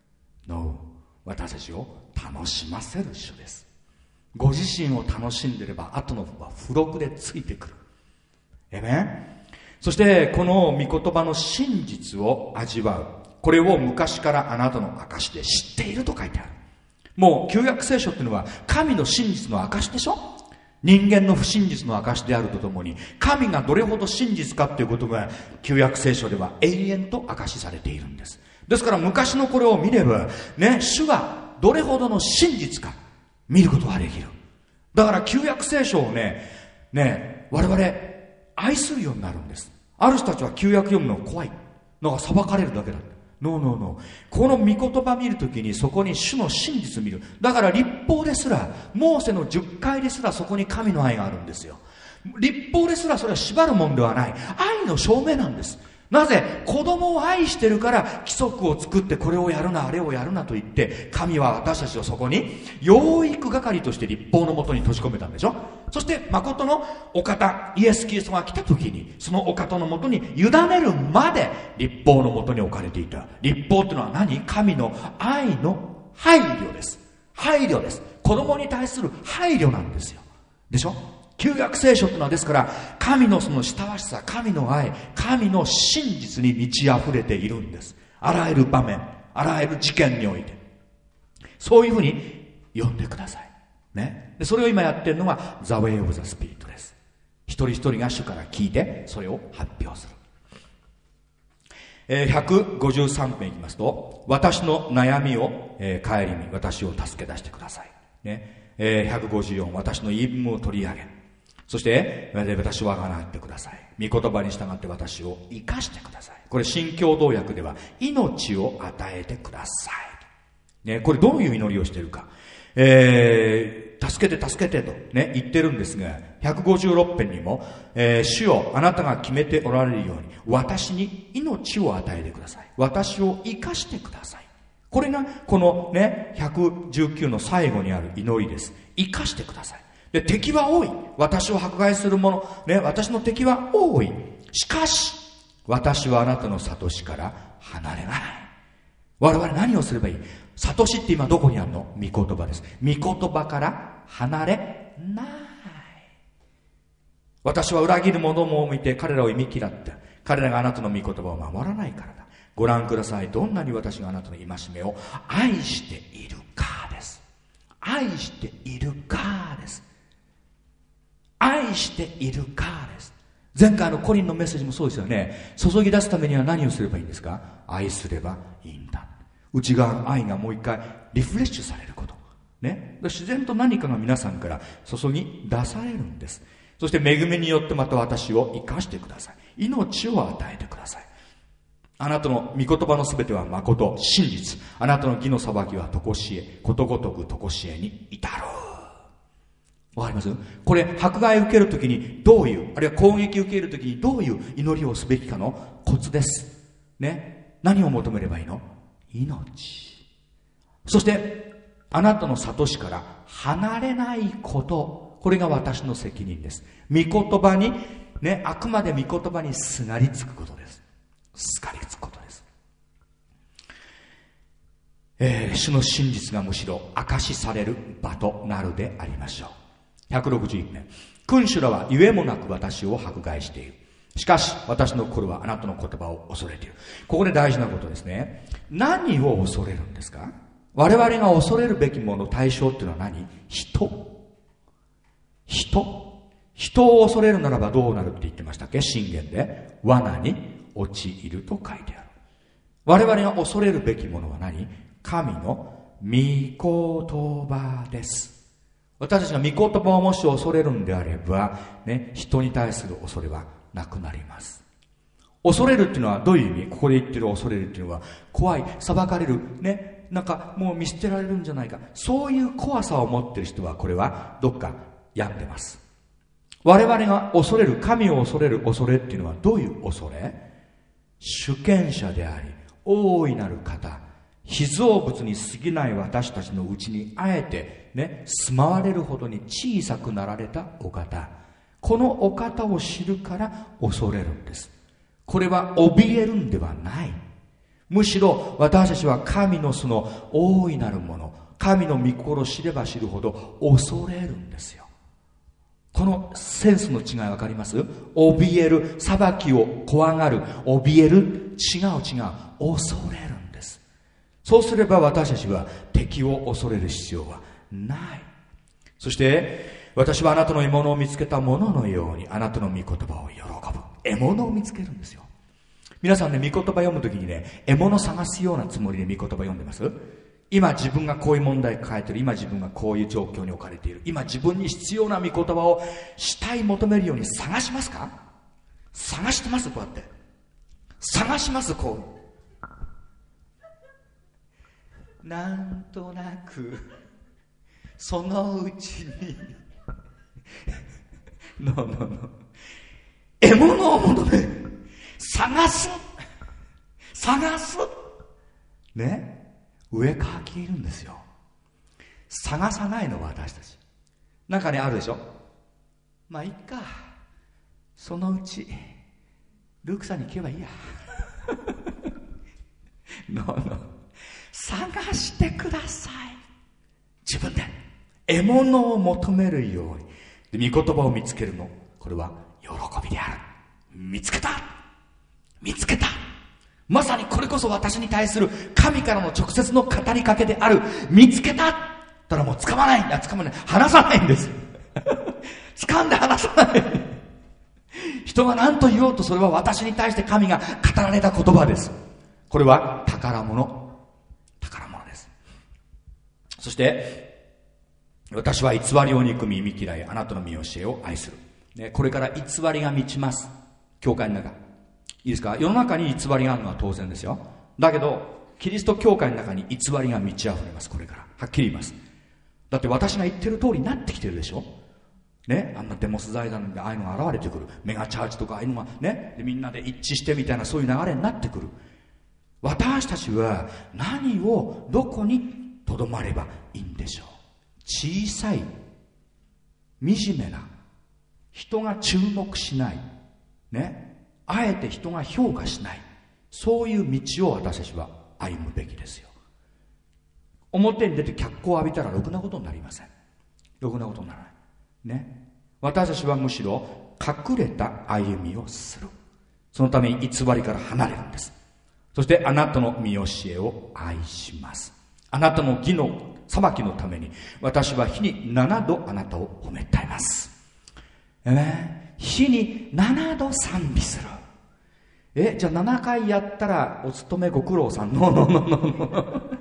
No、 私たちを楽しませる主です。ご自身を楽しんでれば後の方は付録でついてくる。えめ。そしてこの御言葉の真実を味わう、これを昔からあなたの証で知っていると書いてある。もう旧約聖書っていうのは神の真実の証でしょ。人間の不真実の証であるとともに、神がどれほど真実かっていうことが旧約聖書では永遠と証しされているんです。ですから昔のこれを見ればね、主がどれほどの真実か見ることができる。だから旧約聖書をね我々愛するようになるんです。ある人たちは旧約読むの怖い、なんか裁かれるだけだ。ノーノーノー。この御言葉見るときにそこに主の真実見る。だから律法ですら、モーセの10回ですらそこに神の愛があるんですよ。律法ですらそれは縛るもんではない、愛の証明なんです。なぜ？子供を愛してるから規則を作ってこれをやるなあれをやるなと言って神は私たちをそこに養育係として律法のもとに閉じ込めたんでしょ。そして誠のお方イエス・キリストが来た時にそのお方のもとに委ねるまで律法のもとに置かれていた。律法っていうのは何？神の愛の配慮です。配慮です。子供に対する配慮なんですよ。でしょ。旧約聖書というのはですから神のその親しさ、神の愛、神の真実に満ち溢れているんです。あらゆる場面、あらゆる事件においてそういうふうに読んでくださいね。でそれを今やっているのが The Way of the Spirit です。一人一人が主から聞いてそれを発表する。153編いきますと、私の悩みを、顧み私を助け出してください、ね。154、私の言い分を取り上げ、そして私をあがなってください。御言葉に従って私を生かしてください。これ新共同訳では命を与えてください、ね。これどういう祈りをしているか、助けて助けてと、ね、言ってるんですが、156編にも、主よあなたが決めておられるように私に命を与えてください。私を生かしてください。これがこのね119の最後にある祈りです。生かしてください。で敵は多い、私を迫害する者、ね、私の敵は多い。しかし私はあなたの諭しから離れない。我々何をすればいい？ 悟しって今どこにあるの？御言葉です。御言葉から離れない。私は裏切る者も見て彼らを忌み嫌って、彼らがあなたの御言葉を守らないからだ。ご覧ください。どんなに私があなたの戒めを愛しているかです。愛しているかです。愛しているかです。前回のコリンのメッセージもそうですよね。注ぎ出すためには何をすればいいんですか？愛すればいいんだ。内側の愛がもう一回リフレッシュされることね。自然と何かが皆さんから注ぎ出されるんです。そして恵みによってまた私を生かしてください。命を与えてください。あなたの御言葉のすべては誠、真実。あなたの義の裁きは常しえ、ことごとく常しえに至る。わかります？これ、迫害を受けるときにどういう、あるいは攻撃を受けるときにどういう祈りをすべきかのコツです。ね。何を求めればいいの？命。そして、あなたの悟しから離れないこと。これが私の責任です。御言葉に、ね、あくまで御言葉にすがりつくことです。すがりつくことです。主の真実がむしろ証しされる場となるでありましょう。161編。君主らはゆえもなく私を迫害している。しかし私の心はあなたの言葉を恐れている。ここで大事なことですね。何を恐れるんですか？我々が恐れるべきもの、対象っていうのは何？人を恐れるならばどうなるって言ってましたっけ？箴言で罠に陥ると書いてある。我々が恐れるべきものは何？神の御言葉です。私たちが御言葉をもし恐れるんであれば、ね、人に対する恐れはなくなります。恐れるっていうのはどういう意味？ここで言ってる恐れるっていうのは、怖い、裁かれる、ね、なんかもう見捨てられるんじゃないか、そういう怖さを持ってる人は、これはどっか病んでます。我々が恐れる、神を恐れる恐れっていうのはどういう恐れ？主権者であり大いなる方、被造物に過ぎない私たちのうちにあえてね、住まわれるほどに小さくなられたお方、このお方を知るから恐れるんです。これは怯えるんではない。むしろ私たちは神のその大いなるもの、神の御心を知れば知るほど恐れるんですよ。このセンスの違い分かります？怯える、裁きを怖がる、怯える、違う、恐れるんです。そうすれば私たちは敵を恐れる必要はない。そして私はあなたの獲物を見つけたもののようにあなたの御言葉を喜ぶ。獲物を見つけるんですよ。皆さんね、御言葉読むときにね、獲物探すようなつもりで御言葉読んでます？今自分がこういう問題を抱えている、今自分がこういう状況に置かれている、今自分に必要な御言葉を主体求めるように探しますか？探してます？こうやって探します。こうなんとなくそのうちにノーノーノー、獲物を求める、探すね、上から消えるんですよ。探さないのは私たち。なんかね、あるでしょ。まあいっか、そのうちルークさんに聞けばいいやノーノー、探してください。自分で獲物を求めるように。御言葉を見つけるの、これは喜びである。見つけた、まさにこれこそ私に対する神からの直接の語りかけである。見つけたったらもう掴まない、離さないんです掴んで離さない人が何と言おうと、それは私に対して神が語られた言葉です。これは宝物です。そして私は偽りを憎み忌み嫌い、あなたの御教えを愛する、ね、これから偽りが満ちます。教会の中いいですか？世の中に偽りがあるのは当然ですよ。だけどキリスト教会の中に偽りが満ち溢れます。これからはっきり言います。だって私が言ってる通りになってきてるでしょね。あんなデモス財団でああいうのが現れてくる、メガチャージとかああいうのがね、でみんなで一致してみたいな、そういう流れになってくる。私たちは何をどこにとどまればいいんでしょう。小さい、惨めな、人が注目しないね、あえて人が評価しない、そういう道を私たちは歩むべきですよ。 表に出て脚光を浴びたらろくなことになりません。ろくなことにならないね。私たちはむしろ隠れた歩みをする。そのために偽りから離れるんです。そしてあなたの見教えを愛します。あなたの義の裁きのために私は日に7度あなたを褒めたいます。日に7度賛美する。じゃあ7回やったらお勤めご苦労さん。ノーノーノーノーノー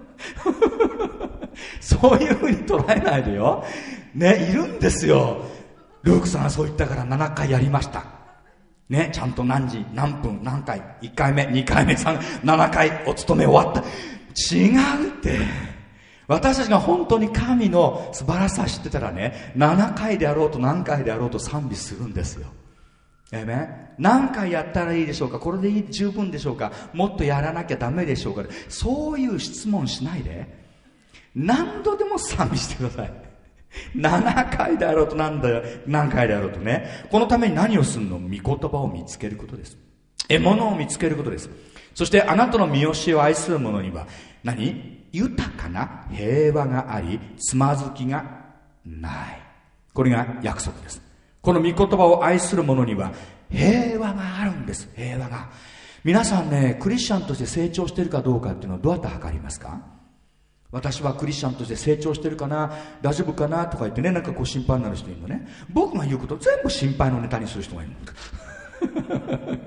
そういうふうに捉えないでよね。いるんですよ。ルークさんはそう言ったから7回やりましたね。ちゃんと何時何分何回、1回目2回目7回お勤め終わった。違うって。私たちが本当に神の素晴らしさを知ってたらね、7回であろうと何回であろうと賛美するんですよ。何回やったらいいでしょうか、これで十分でしょうか、もっとやらなきゃダメでしょうか、そういう質問しないで何度でも賛美してください。7回であろうと何回であろうとね。このために何をするの？御言葉を見つけることです。ものを見つけることです。そしてあなたの見教えを愛する者には豊かな平和があり、つまずきがない。これが約束です。この御言葉を愛する者には平和があるんです。平和が。皆さんね、クリスチャンとして成長しているかどうかっていうのはどうやって測りますか？私はクリスチャンとして成長してるかな、大丈夫かなとか言ってね、なんかこう心配になる人いるのね。僕が言うこと全部心配のネタにする人がいるの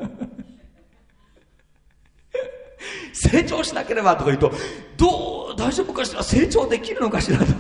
成長しなければとか言うと、大丈夫かしら、成長できるのかしらと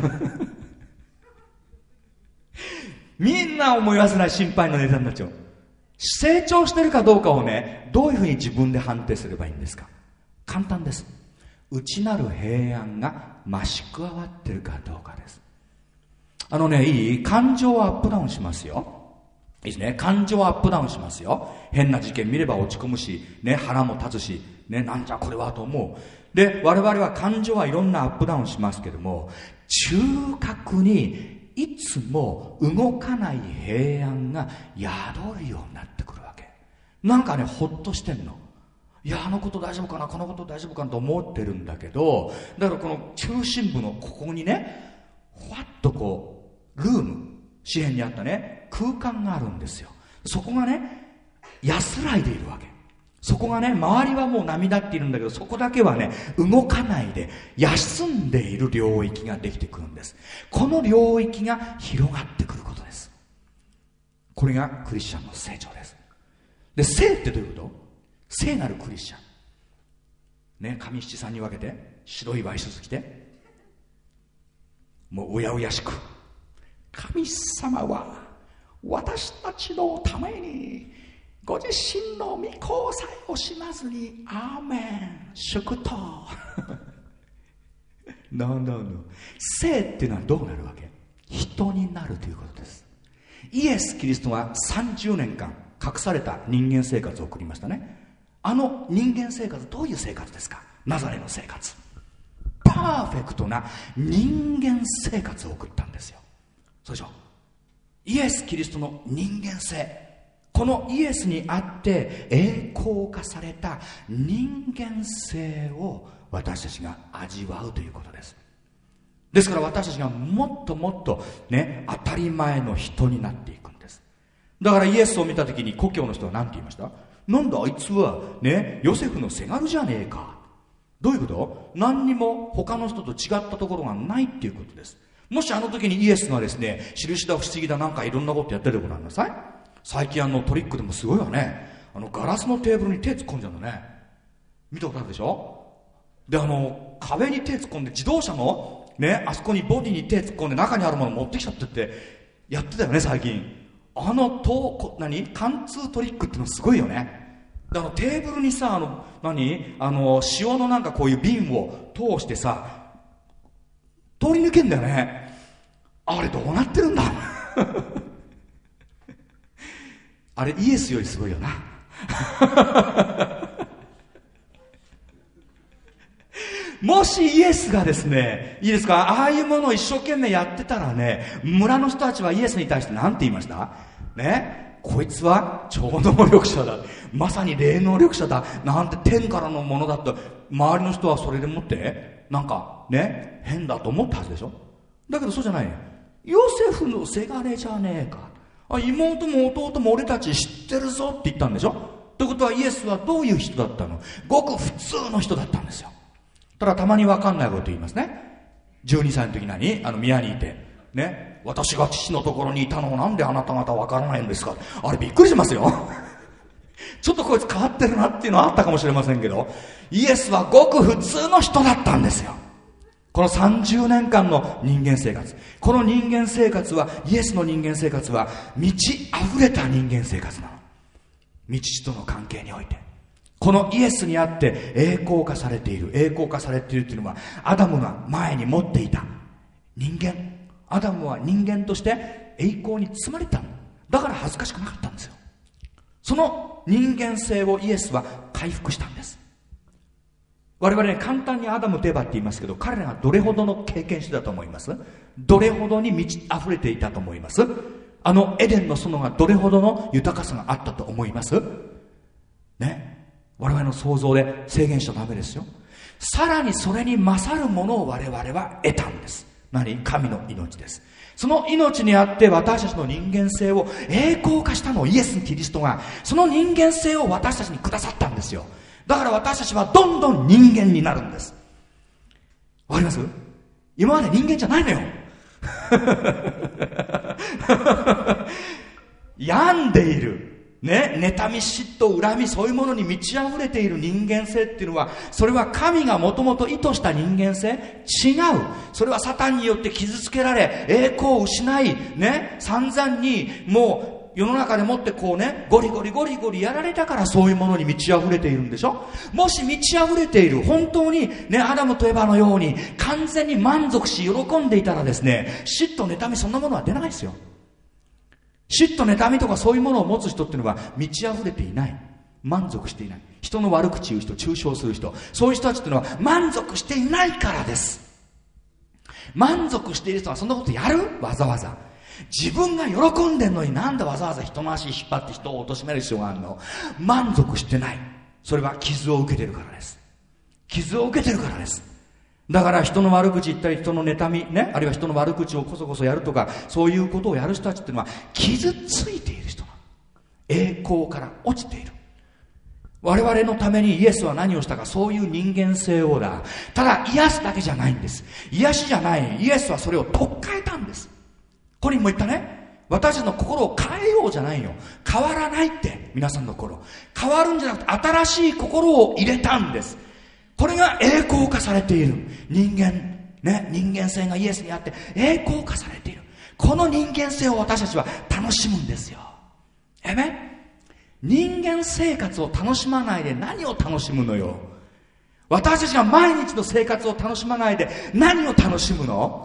みんな思い合わせない心配のネタになっちゃう。成長してるかどうかをね、どういうふうに自分で判定すればいいんですか？簡単です。内なる平安が増し加わってるかどうかです。いい？感情はアップダウンしますよ。いいですね。感情はアップダウンしますよ。変な事件見れば落ち込むし、ね、腹も立つし、ね、なんじゃこれはと思う。で、我々は感情はいろんなアップダウンしますけども、中核にいつも動かない平安が宿るようになってくるわけ。なんかね、ほっとしてんの。いや、あのこと大丈夫かな、このこと大丈夫かなと思ってるんだけど、だからこの中心部のここにね、ふわっとこうルーム、詩篇にあったね、空間があるんですよ。そこがね、安らいでいるわけ。そこがね、周りはもう波立っているんだけど、そこだけはね、動かないで休んでいる領域ができてくるんです。この領域が広がってくることです。これがクリスチャンの成長です。で、聖ってどういうこと？聖なるクリスチャンね、上七さんに分けて白いワイシャツ着て、もううやうやしく、神様は私たちのためにご自身の御子さえ惜しまずに、アーメン、祝祷No, no, no。 聖っていうのはどうなるわけ？人になるということです。イエス・キリストは30年間隠された人間生活を送りましたね。あの人間生活、どういう生活ですか？ナザレの生活。パーフェクトな人間生活を送ったんですよ。そうでしょ。イエス・キリストの人間性、このイエスにあって栄光化された人間性を私たちが味わうということです。ですから私たちがもっともっとね、当たり前の人になっていくんです。だからイエスを見たときに故郷の人は何て言いました？なんだあいつはね、ヨセフのせがれじゃねえか。どういうこと？何にも他の人と違ったところがないっていうことです。もしあの時にイエスがですね、印だ不思議だなんかいろんなことやってるごらんなさい。最近トリックでもすごいわね。ガラスのテーブルに手突っ込んじゃうのね。見たことあるでしょ？で、壁に手突っ込んで、自動車のね、あそこにボディに手突っ込んで中にあるもの持ってきちゃってってやってたよね、最近。貫通トリックってのすごいよね。で、テーブルにさ、塩のなんかこういう瓶を通してさ、通り抜けんだよね。あれどうなってるんだあれイエスよりすごいよなもしイエスがですね、いいですか、ああいうものを一生懸命やってたらね、村の人たちはイエスに対して何て言いましたね？こいつは超能力者だ、まさに霊能力者だなんて天からのものだと、周りの人はそれでもってなんかね変だと思ったはずでしょ。だけどそうじゃないよ。ヨセフのせがれじゃねえか、妹も弟も俺たち知ってるぞって言ったんでしょ。ということはイエスはどういう人だったの？ごく普通の人だったんですよ。ただたまに分かんないこと言いますね。12歳の時宮にいてね、私が父のところにいたのをなんであなた方分からないんですか。あれびっくりしますよちょっとこいつ変わってるなっていうのはあったかもしれませんけど、イエスはごく普通の人だったんですよ。この30年間の人間生活、この人間生活は、イエスの人間生活は満ち溢れた人間生活なの。御父との関係において、このイエスにあって栄光化されている。栄光化されているというのは、アダムが前に持っていた人間、アダムは人間として栄光に包まれたの。だから恥ずかしくなかったんですよ。その人間性をイエスは回復したんです。我々ね、簡単にアダムといえばって言いますけど、彼らがどれほどの経験してたと思います？どれほどに満ち溢れていたと思います？エデンの園がどれほどの豊かさがあったと思いますね。我々の想像で制限しちゃダメですよ。さらにそれに勝るものを我々は得たんです。何？神の命です。その命にあって私たちの人間性を栄光化したのをイエス・キリストが、その人間性を私たちにくださったんですよ。だから私たちはどんどん人間になるんです。わかります？今まで人間じゃないのよ病んでいるね、妬み嫉妬恨み、そういうものに満ち溢れている人間性っていうのは、それは神がもともと意図した人間性違う。それはサタンによって傷つけられ栄光を失いね、散々にもう世の中でもってこうね、ゴリゴリやられたから、そういうものに満ち溢れているんでしょ。もし満ち溢れている、本当にね、アダムとエバのように完全に満足し喜んでいたらですね、嫉妬妬みそんなものは出ないですよ。嫉妬妬みとかそういうものを持つ人っていうのは満ち溢れていない、満足していない。人の悪口言う人、中傷する人、そういう人たちっていうのは満足していないからです。満足している人はそんなことやる？わざわざ自分が喜んでんのになんでわざわざ人の足引っ張って人を貶める必要があるの？満足してない。それは傷を受けてるからです。傷を受けてるからです。だから人の悪口言ったり、人の妬みね、あるいは人の悪口をこそこそやるとか、そういうことをやる人たちっていうのは傷ついている人なの。栄光から落ちている。我々のためにイエスは何をしたか、そういう人間性をだ。ただ癒すだけじゃないんです。癒しじゃない。イエスはそれを取っ換えたんです。これにも言ったね、私たちの心を変えようじゃないよ。変わらないって、皆さんの心変わるんじゃなくて新しい心を入れたんです。これが栄光化されている人間ね、人間性がイエスにあって栄光化されている。この人間性を私たちは楽しむんですよ。人間生活を楽しまないで何を楽しむのよ。私たちが毎日の生活を楽しまないで何を楽しむの？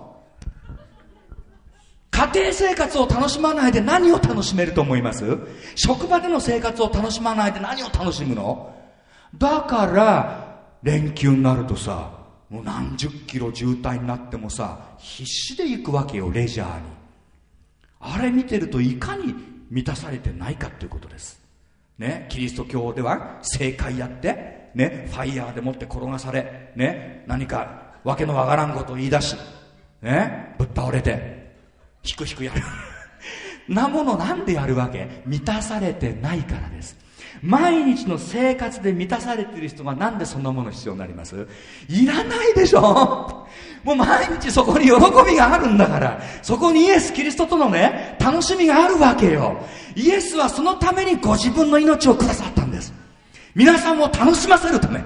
家庭生活を楽しまないで何を楽しめると思います？職場での生活を楽しまないで何を楽しむの？だから連休になるとさ、もう何十キロ渋滞になってもさ、必死で行くわけよ、レジャーに。あれ見てるといかに満たされてないかっていうことですね。キリスト教では正解やってね、ファイヤーでもって転がされね、何かわけのわからんことを言い出しね、ぶっ倒れてひくひくやるなものなんでやるわけ？満たされてないからです。毎日の生活で満たされている人がなんでそんなもの必要になります？いらないでしょ。もう毎日そこに喜びがあるんだから、そこにイエス・キリストとのね、楽しみがあるわけよ。イエスはそのためにご自分の命をくださったんです。皆さんも楽しませるため。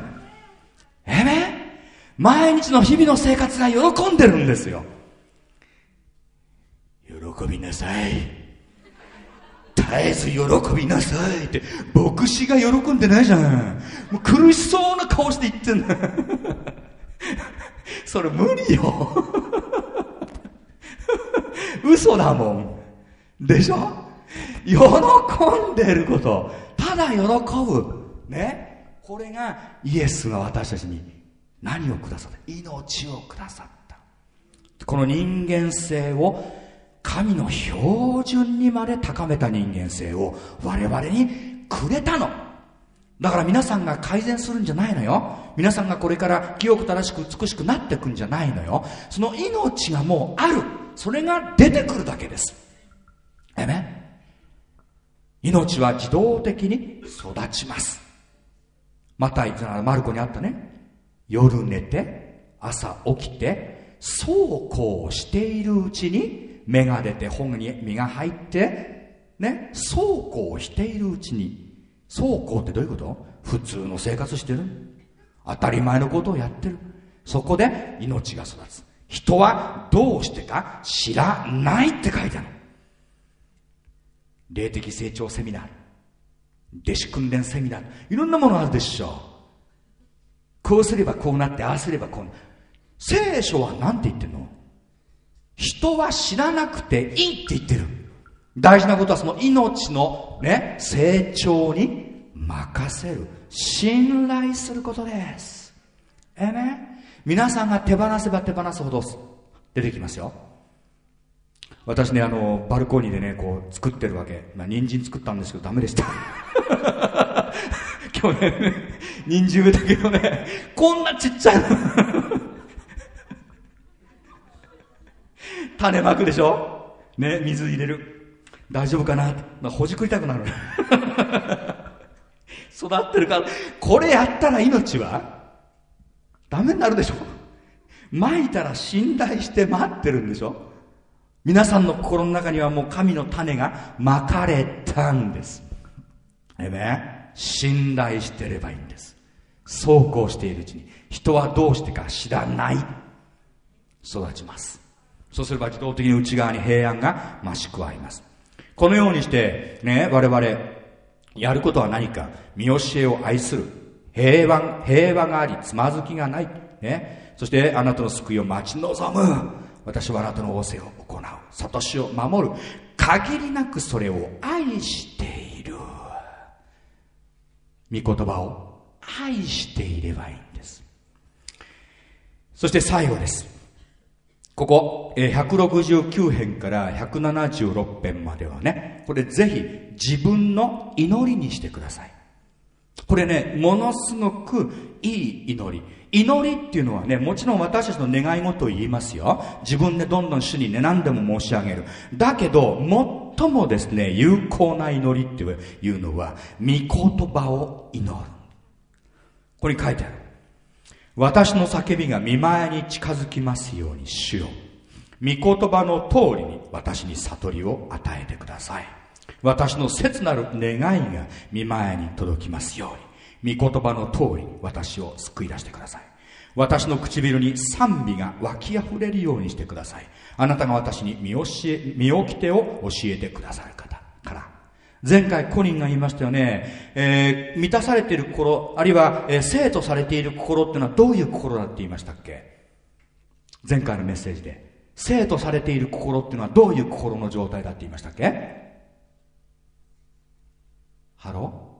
毎日の日々の生活が喜んでるんですよ。喜びなさい、絶えず喜びなさいって牧師が喜んでないじゃん。もう苦しそうな顔して言ってんだそれ無理よ嘘だもんでしょ。喜んでること、ただ喜ぶね、これがイエスが私たちに何をくださった？命をくださった。この人間性を神の標準にまで高めた人間性を我々にくれたの。 だから皆さんが改善するんじゃないのよ。皆さんがこれから清く正しく美しくなっていくんじゃないのよ。その命がもうある。それが出てくるだけです。命は自動的に育ちます。またマルコにあったね、夜寝て朝起きてそうこうしているうちに芽が出て本に実が入ってね、そうこうしているうちに、そうこうってどういうこと？普通の生活してる、当たり前のことをやってる。そこで命が育つ。人はどうしてか知らないって書いてある。霊的成長セミナー、弟子訓練セミナー、いろんなものあるでしょう。こうすればこうなって、ああすればこうなって。聖書は何て言ってんの？人は知らなくていいって言ってる。大事なことはその命のね、成長に任せる、信頼することです。皆さんが手放せば手放すほど出てきますよ。私ね、バルコニーでね、こう作ってるわけ。人参作ったんですけどダメでした去年ね、人参植えたけどね、こんなちっちゃいの種まくでしょね、水入れる。大丈夫かなって、ほじくりたくなる育ってるから。これやったら命はダメになるでしょ。まいたら信頼して待ってるんでしょ。皆さんの心の中にはもう神の種がまかれたんです。信頼してればいいんです。そうこうしているうちに人はどうしてか知らない育ちます。そうすれば自動的に内側に平安が増し加えます。このようにしてね、我々やることは何か、見教えを愛する、平和がありつまずきがないね、そしてあなたの救いを待ち望む。私はあなたの仰せを行う、諭しを守る、限りなくそれを愛している。御言葉を愛していればいいんです。そして最後です。ここ169編から176編まではね、これぜひ自分の祈りにしてください。これね、ものすごくいい祈り。祈りっていうのはね、もちろん私たちの願い事を言いますよ。自分でどんどん主にね、何でも申し上げる。だけど最もですね、有効な祈りっていうのは御言葉を祈る。ここに書いてある。私の叫びが御前に近づきますように主よ、御言葉の通りに私に悟りを与えてください。私の切なる願いが御前に届きますように、御言葉の通りに私を救い出してください。私の唇に賛美が湧き溢れるようにしてください。あなたが私に身掟を教えてくださる方から。前回コリンが言いましたよね、満たされている心、あるいは、生徒されている心っていうのはどういう心だって言いましたっけ？前回のメッセージで生徒されている心っていうのはどういう心の状態だって言いましたっけ？ハロ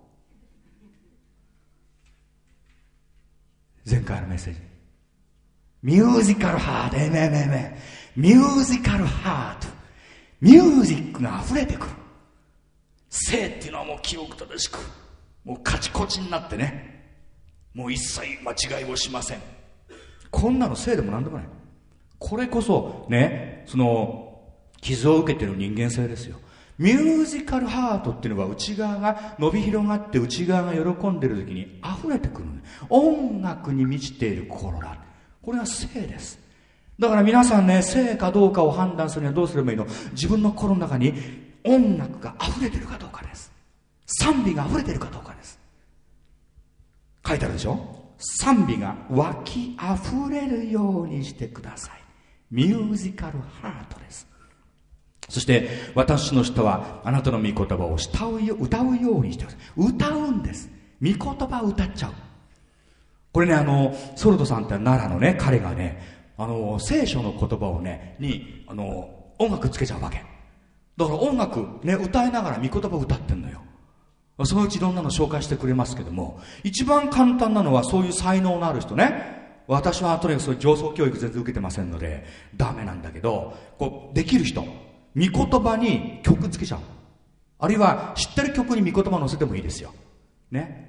ー？前回のメッセージ、ミュージカルハート、ミュージカルハート、ミュージックが溢れてくる。生っていうのはもう清く正しく、もうカチコチになってね、もう一切間違いをしません。こんなの生でも何でもない。これこそね、その傷を受けてる人間性ですよ。ミュージカルハートっていうのは内側が伸び広がって内側が喜んでる時に溢れてくる。音楽に満ちている心だ。これが生です。だから皆さんね、生かどうかを判断するにはどうすればいいの？自分の心の中に音楽が溢れてるかどうかです。賛美が溢れてるかどうかです。書いてあるでしょ？賛美が湧き溢れるようにしてください。ミュージカルハートです。そして私の舌はあなたの御言葉を歌うようにしてください。歌うんです。御言葉を歌っちゃう。これね、ソルトさんって奈良のね、彼がね、聖書の言葉をねに音楽つけちゃうわけだから。音楽ね、歌いながら御言葉を歌ってんのよ。そのうちいろんなの紹介してくれますけども、一番簡単なのはそういう才能のある人ね。私はとにかくそういう上層教育全然受けてませんのでダメなんだけど、こうできる人、御言葉に曲つけちゃう。あるいは知ってる曲に御言葉載せてもいいですよね。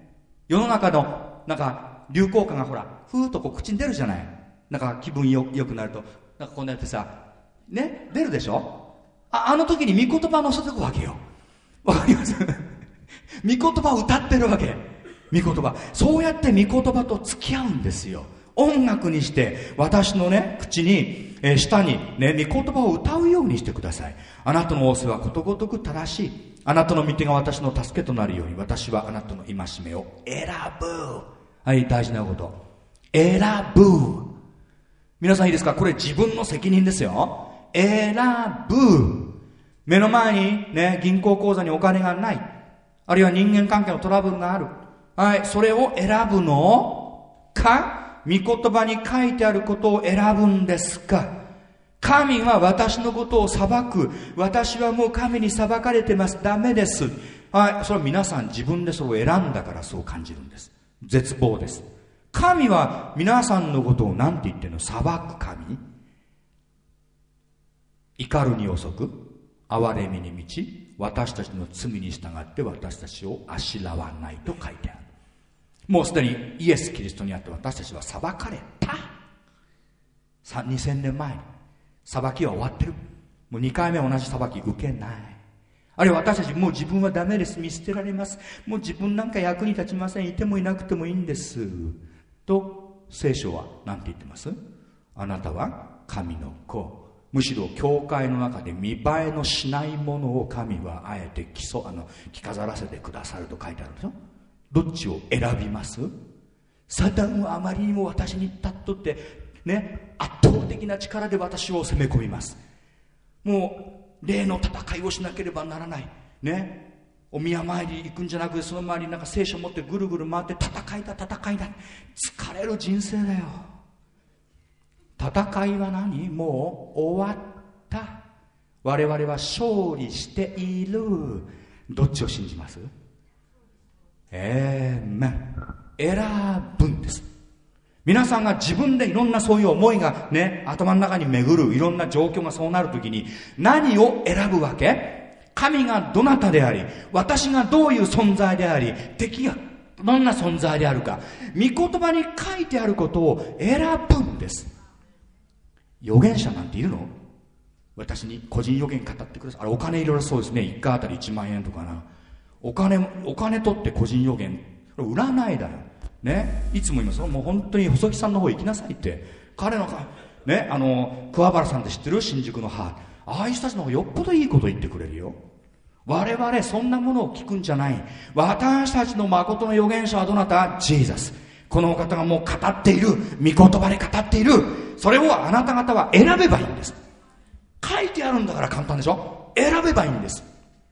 世の中のなんか流行歌がほらふーっとこう口に出るじゃない。なんか気分よくなるとなんかこんなやってさね、出るでしょ。あの時に御言葉乗せてくわけよ。わかります御言葉を歌ってるわけ。御言葉、そうやって御言葉と付き合うんですよ。音楽にして私のね口に、舌にね御言葉を歌うようにしてください。あなたの仰せはことごとく正しい。あなたの御手が私の助けとなるように、私はあなたの戒めを選ぶ。はい、大事なこと、選ぶ。皆さんいいですか。これ自分の責任ですよ。選ぶ。目の前にね銀行口座にお金がない、あるいは人間関係のトラブルがある。はい、それを選ぶのか、御言葉に書いてあることを選ぶんですか。神は私のことを裁く。私はもう神に裁かれてます。ダメです。はい、それは皆さん自分でそれを選んだからそう感じるんです。絶望です。神は皆さんのことを何て言ってるの。裁く神。怒るに遅く、憐れみに満ち、私たちの罪に従って私たちをあしらわないと書いてある。もうすでにイエス・キリストにあって私たちは裁かれた。2000年前に裁きは終わってる。もう2回目同じ裁き受けない。あるいは私たちもう自分はダメです、見捨てられます、もう自分なんか役に立ちません、いてもいなくてもいいんですと聖書は何て言ってます。あなたは神の子。むしろ教会の中で見栄えのしないものを神はあえて着飾らせてくださると書いてあるでしょ。どっちを選びます。サタンはあまりにも私にたっとってね、圧倒的な力で私を攻め込みます。もう霊の戦いをしなければならないね。お宮参り行くんじゃなくて、その周りになんか聖書持ってぐるぐる回って戦いだ戦いだ。疲れる人生だよ。戦いは何？もう終わった。我々は勝利している。どっちを信じます？選ぶんです。皆さんが自分でいろんなそういう思いがね、頭の中に巡るいろんな状況がそうなるときに何を選ぶわけ？神がどなたであり、私がどういう存在であり、敵がどんな存在であるか、御言葉に書いてあることを選ぶんです。預言者なんているの？私に個人預言語ってください。あれお金いろいろそうですね。1回あたり1万円とかな。お金取って個人預言、占いだよね。いつも言います。もう本当に細木さんの方行きなさいって。彼のね、桑原さんって知ってる？新宿の母。ああいう人たちの方がよっぽどいいこと言ってくれるよ。我々そんなものを聞くんじゃない。私たちの誠の預言者はどなた？ジーザス。このお方がもう語っている、御言葉で語っている。それをあなた方は選べばいいんです。書いてあるんだから簡単でしょ。選べばいいんです。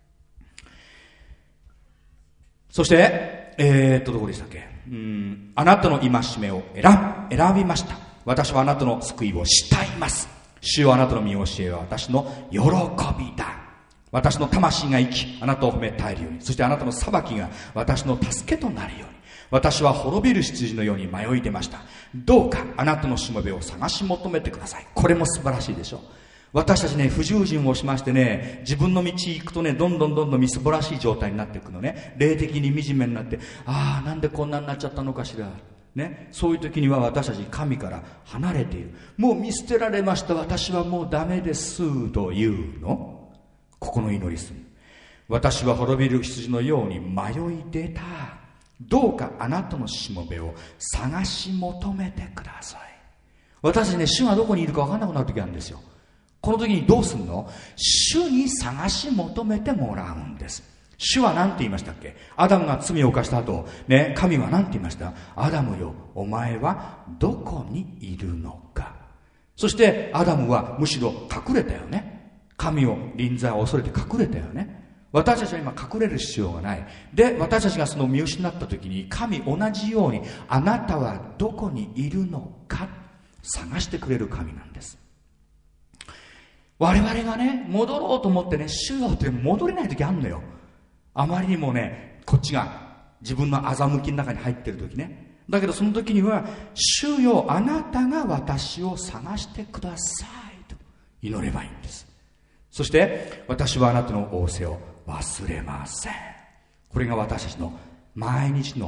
そしてどこでしたっけ。あなたの戒めを選びました。私はあなたの救いを慕います。主よ、あなたの御教えは私の喜びだ。私の魂が生き、あなたを褒めたえるように、そしてあなたの裁きが私の助けとなるように。私は滅びる羊のように迷い出ました。どうかあなたのしもべを探し求めてください。これも素晴らしいでしょ。私たちね、不従順をしましてね、自分の道行くとね、どんどんみすぼらしい状態になっていくのね。霊的に惨めになって、なんでこんなになっちゃったのかしらね。そういう時には私たち神から離れている。もう見捨てられました、私はもうダメですというの。ここの祈りする。私は滅びる羊のように迷い出た。どうかあなたのしもべを探し求めてください。私ね、主がどこにいるか分かんなくなる時あるんですよ。この時にどうすんの？主に探し求めてもらうんです。主は何て言いましたっけ？アダムが罪を犯した後、ね、神は何て言いました？アダムよ、お前はどこにいるのか。そしてアダムはむしろ隠れたよね。神を臨在を恐れて隠れたよね。私たちは今隠れる必要がない。で、私たちがその見失った時に神同じようにあなたはどこにいるのか探してくれる神なんです。我々がね、戻ろうと思ってね、主よって戻れない時あるのよ。あまりにもね、こっちが自分の欺きの中に入ってる時ね。だけどその時には、主よ、あなたが私を探してくださいと祈ればいいんです。そして私はあなたの仰せを忘れません。これが私たちの毎日の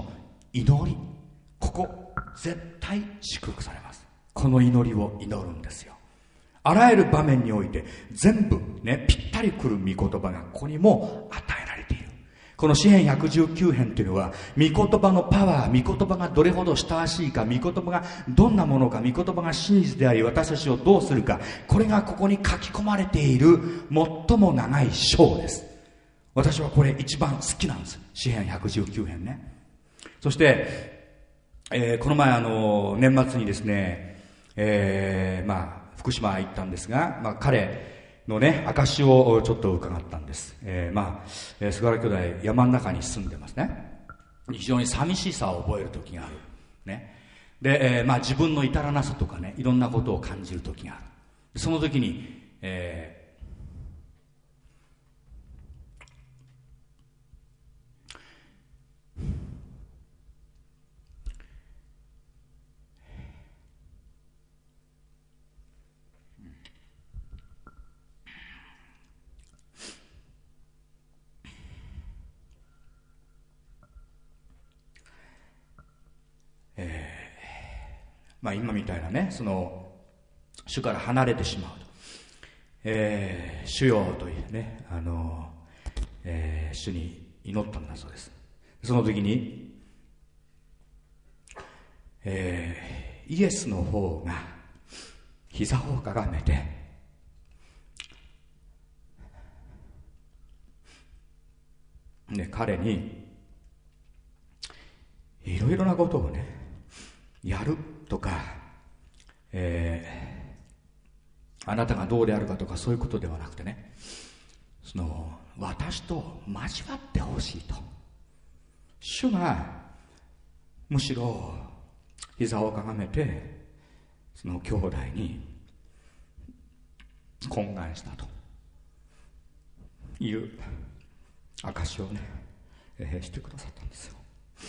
祈り、ここ絶対祝福されます。この祈りを祈るんですよ。あらゆる場面において全部ね、ぴったりくる御言葉がここにも与えられている。この詩編119編というのは、御言葉のパワー、御言葉がどれほど親しいか、御言葉がどんなものか、御言葉が真実であり私たちをどうするか、これがここに書き込まれている最も長い章です。私はこれ一番好きなんです。詩編119編ね。そして、この前年末にですね、福島行ったんですが、彼のね、証をちょっと伺ったんです。菅原兄弟、山の中に住んでますね。非常に寂しさを覚える時がある。ね。で、自分の至らなさとかね、いろんなことを感じる時がある。その時に、今みたいなね、その主から離れてしまうと、主よというね、主に祈ったんだそうです。その時に、イエスの方が膝をかがめて、彼にいろいろなことをね、やるとか、あなたがどうであるかとかそういうことではなくてね、私と交わってほしいと。主がむしろ膝をかがめてその兄弟に懇願したという証をね、してくださったんですよ。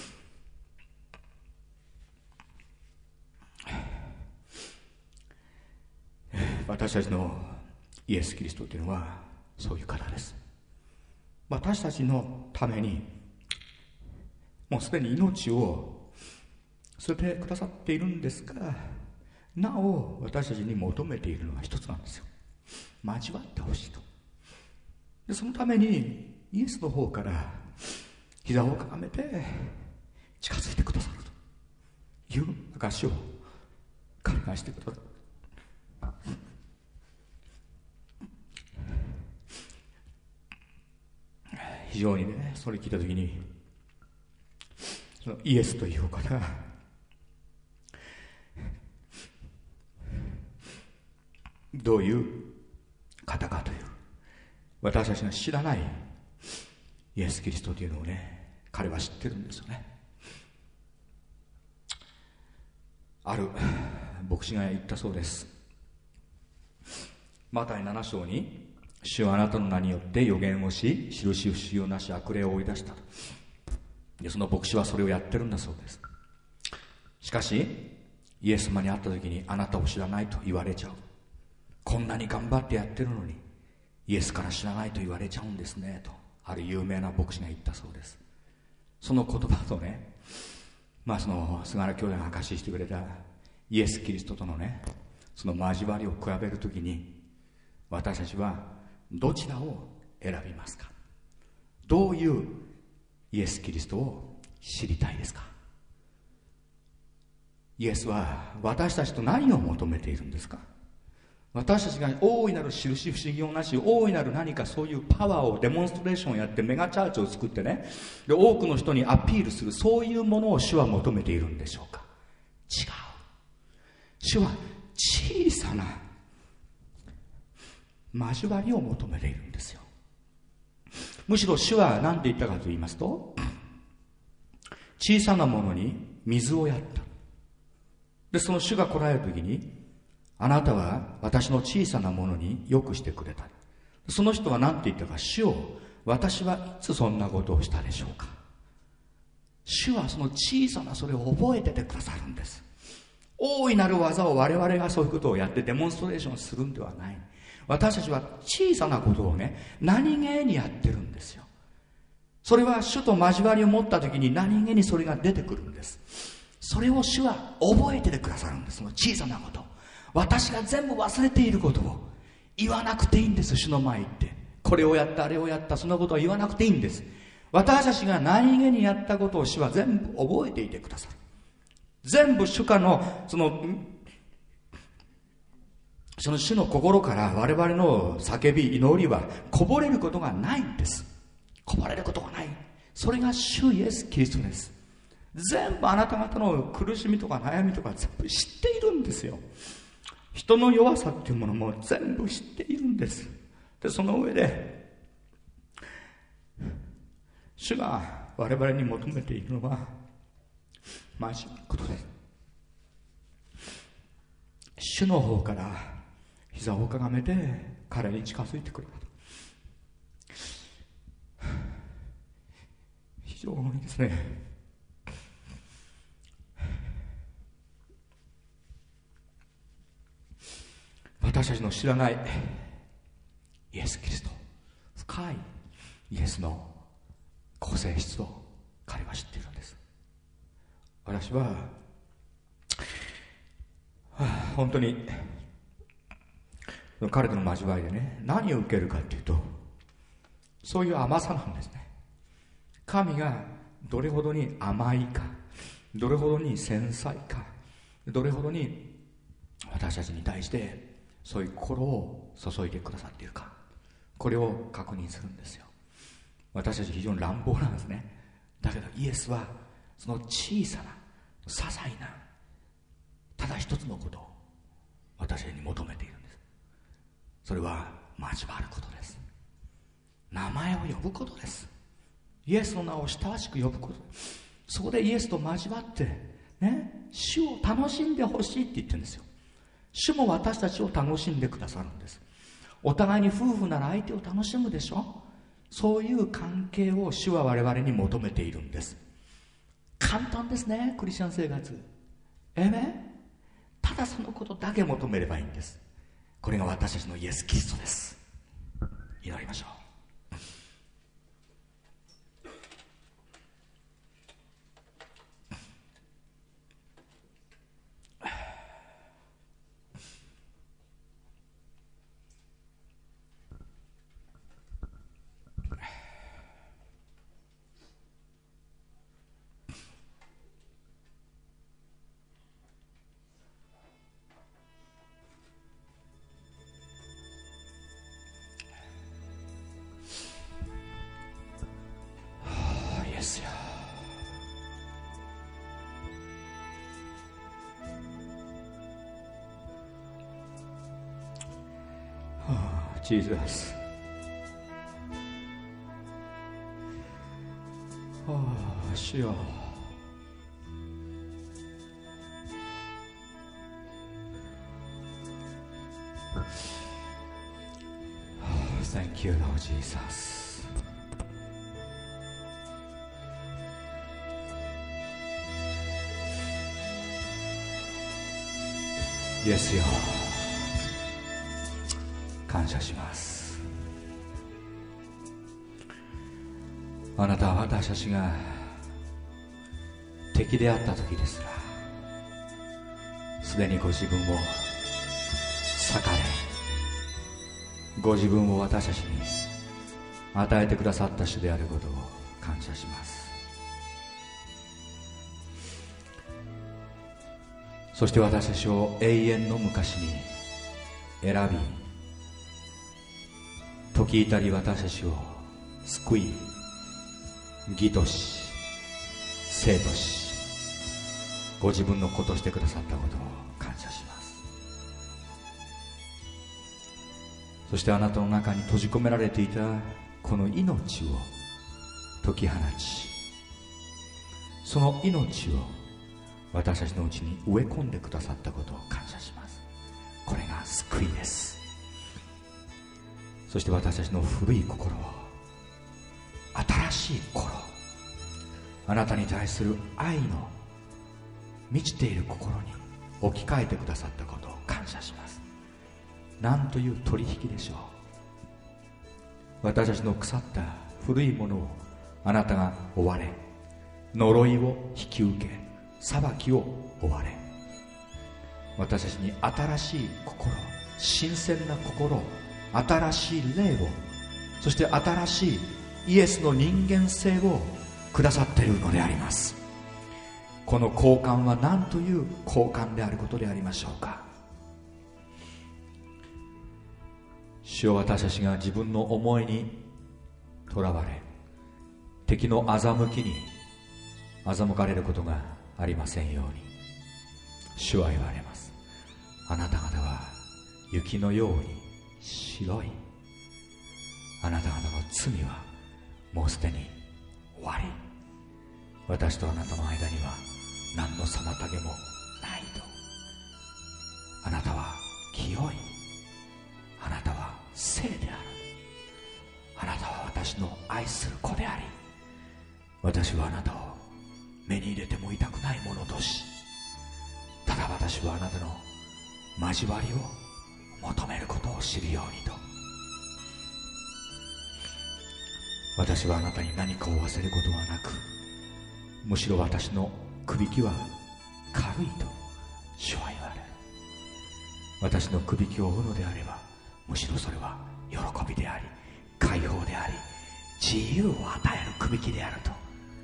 私たちのイエス・キリストというのはそういう方です。私たちのためにもうすでに命を捨ててくださっているんですが、なお私たちに求めているのは一つなんですよ。交わってほしいと。でそのためにイエスの方から膝をかがめて近づいてくださるという証を彼がしてくださる。非常にね、それ聞いたときに、そのイエスという方がどういう方かという、私たちが知らないイエス・キリストというのをね、彼は知ってるんですよね。ある牧師が言ったそうです。マタイ7章に、主はあなたの名によって予言をし、印不思議をなし悪霊を追い出したと。でその牧師はそれをやってるんだそうです。しかしイエス様に会った時に、あなたを知らないと言われちゃう。こんなに頑張ってやってるのにイエスから知らないと言われちゃうんですねと、ある有名な牧師が言ったそうです。その言葉とね、その菅原兄弟が証ししてくれたイエス・キリストとのね、その交わりを比べるときに、私たちはどちらを選びますか？どういうイエス・キリストを知りたいですか？イエスは私たちと何を求めているんですか？私たちが大いなる印不思議をなし、大いなる何かそういうパワーをデモンストレーションをやってメガチャーチを作ってね、で多くの人にアピールする、そういうものを主は求めているんでしょうか？違う。主は小さな交わりを求めているんですよ。むしろ主は何て言ったかと言いますと、小さなものに水をやった。でその主が来られる時に、あなたは私の小さなものによくしてくれた。その人は何て言ったか、主よ、私はいつそんなことをしたでしょうか。主はその小さなそれを覚えててくださるんです。大いなる技を我々がそういうことをやってデモンストレーションするんではない。私たちは小さなことをね、何気にやってるんですよ。 それは主と交わりを持った時に何気にそれが出てくるんです。それを主は覚えててくださるんです。その小さなこと、私が全部忘れていることを言わなくていいんです。主の前行ってこれをやったあれをやった、そのことは言わなくていいんです。私たちが何気にやったことを主は全部覚えていてくださる。全部主家のその主の心から我々の叫び祈りはこぼれることがないんです。こぼれることがない。それが主イエスキリストです。全部あなた方の苦しみとか悩みとか全部知っているんですよ。人の弱さっていうものも全部知っているんです。でその上で主が我々に求めているのは真面目なことです。主の方から膝をかがめて彼に近づいてくること、非常にですね、私たちの知らないイエス・キリスト、深いイエスの個性質を彼は知っているんです。私は、本当に彼との交わりでね、何を受けるかっていうと、そういう甘さなんですね。神がどれほどに甘いか、どれほどに繊細か、どれほどに私たちに対してそういう心を注いでくださっているか、これを確認するんですよ。私たち非常に乱暴なんですね。だけどイエスはその小さな些細なただ一つのことを私たちに求めているんです。それは交わることです。名前を呼ぶことです。イエスの名を親しく呼ぶこと。そこでイエスと交わってね、主を楽しんでほしいって言ってるんですよ。主も私たちを楽しんでくださるんです。お互いに夫婦なら相手を楽しむでしょ。そういう関係を主は我々に求めているんです。簡単ですね、クリスチャン生活。ただそのことだけ求めればいいんです。これが私たちのイエス・キリストです。祈りましょう。Jesus. 主よ、Thank you, Lord Jesus. イエスよ、感謝します。あなたは私たちが敵であった時ですら、すでにご自分を裂かれ、ご自分を私たちに与えてくださった主であることを感謝します。そして私たちを永遠の昔に選び、時至り私たちを救い、義とし生とし、ご自分の子としてくださったことを感謝します。そしてあなたの中に閉じ込められていたこの命を解き放ち、その命を私たちのうちに植え込んでくださったことを感謝します。これが救いです。そして私たちの古い心を新しい心、あなたに対する愛の満ちている心に置き換えてくださったことを感謝します。なんという取引でしょう。私たちの腐った古いものをあなたが追われ、呪いを引き受け、裁きを追われ、私たちに新しい心、新鮮な心、新しい霊を、そして新しいイエスの人間性をくださっているのであります。この交換は何という交換であることでありましょうか。主よ、私たちが自分の思いにとらわれ、敵の欺きに欺かれることがありませんように。主は言われます。あなた方は雪のように白い。あなた方の罪はもうすでに終わり、私とあなたの間には何の妨げもないと。あなたは清い。あなたは聖である。あなたは私の愛する子であり、私はあなたを目に入れても痛くないものとし、ただ私はあなたの交わりを求めることを知るようにと。私はあなたに何かを負わせることはなく、むしろ私のくびきは軽いと主は言われる。私のくびきを負うのであれば、むしろそれは喜びであり、解放であり、自由を与えるくびきであると。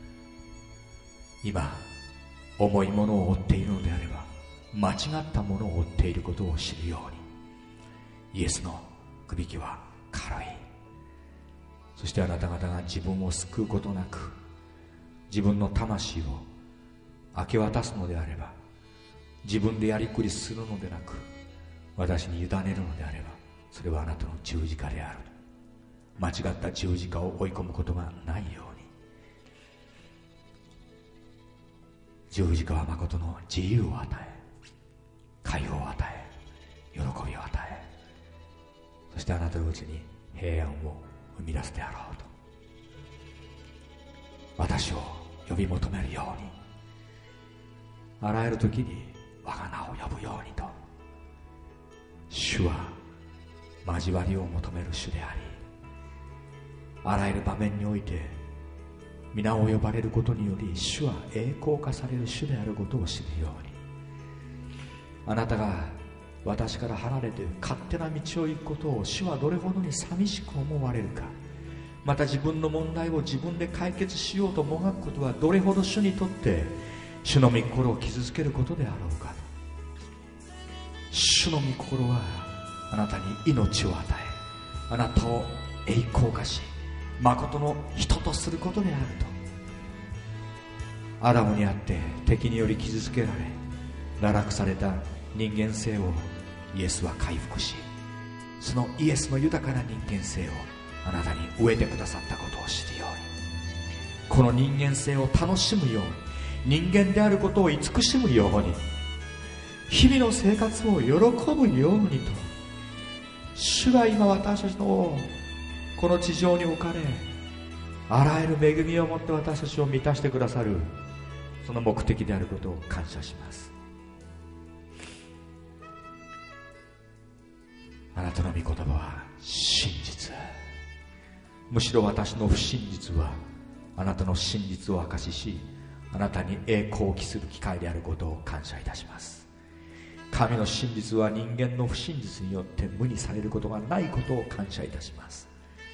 今重いものを負っているのであれば、間違ったものを負っていることを知るように、イエスのくびきは軽い。そしてあなた方が自分を救うことなく、自分の魂を明け渡すのであれば、自分でやりくりするのでなく、私に委ねるのであれば、それはあなたの十字架である。間違った十字架を追い込むことがないように。十字架は誠の自由を与え、解放を与え、喜びを与え、そしてあなたのうちに平安を生み出すであろうと。私を呼び求めるように、あらゆる時に我が名を呼ぶようにと。主は交わりを求める主であり、あらゆる場面において皆を呼ばれることにより、主は栄光化される主であることを知るように。あなたが私から離れて勝手な道を行くことを主はどれほどに寂しく思われるか、また自分の問題を自分で解決しようともがくことはどれほど主にとって主の御心を傷つけることであろうか。主の御心はあなたに命を与え、あなたを栄光化し、誠の人とすることであると。アダムにあって敵により傷つけられ堕落された人間性をイエスは回復し、そのイエスの豊かな人間性をあなたに植えてくださったことを知るように、この人間性を楽しむように、人間であることを慈しむように、日々の生活を喜ぶようにと、主が今私たちのこの地上に置かれ、あらゆる恵みをもって私たちを満たしてくださる、その目的であることを感謝します。あなたの御言葉は真実。むしろ私の不真実はあなたの真実を証しし、あなたに栄光を期する機会であることを感謝いたします。神の真実は人間の不真実によって無にされることがないことを感謝いたします。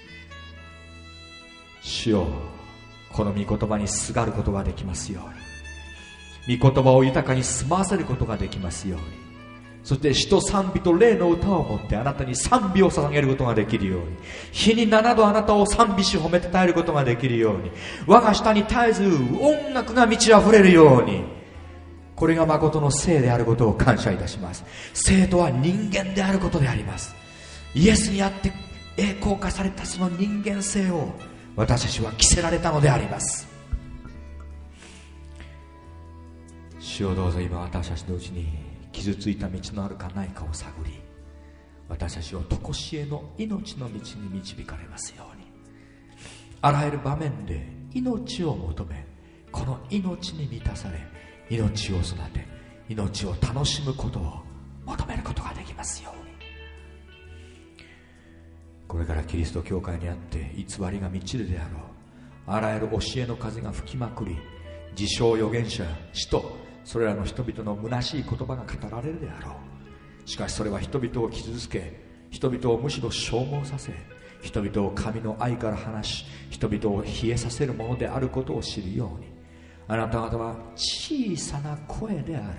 主よ、この御言葉にすがることができますように、御言葉を豊かに住まわせることができますように、そして詩と賛美と霊の歌を持ってあなたに賛美を捧げることができるように、日に7度あなたを賛美し褒めたたえることができるように、我が下に絶えず音楽が満ち溢れるように、これが誠の聖であることを感謝いたします。聖とは人間であることであります。イエスにあって栄光化されたその人間性を私たちは着せられたのであります。主をどうぞ今私たちのうちに傷ついた道のあるかないかを探り、私たちを常しえの命の道に導かれますように。あらゆる場面で命を求め、この命に満たされ、命を育て、命を楽しむことを求めることができますように。これからキリスト教会にあって偽りが満ちるであろう。 あらゆる教えの風が吹きまくり、自称預言者、使徒、それらの人々の虚しい言葉が語られるであろう。しかしそれは人々を傷つけ、人々をむしろ消耗させ、人々を神の愛から離し、人々を冷えさせるものであることを知るように、あなた方は小さな声である。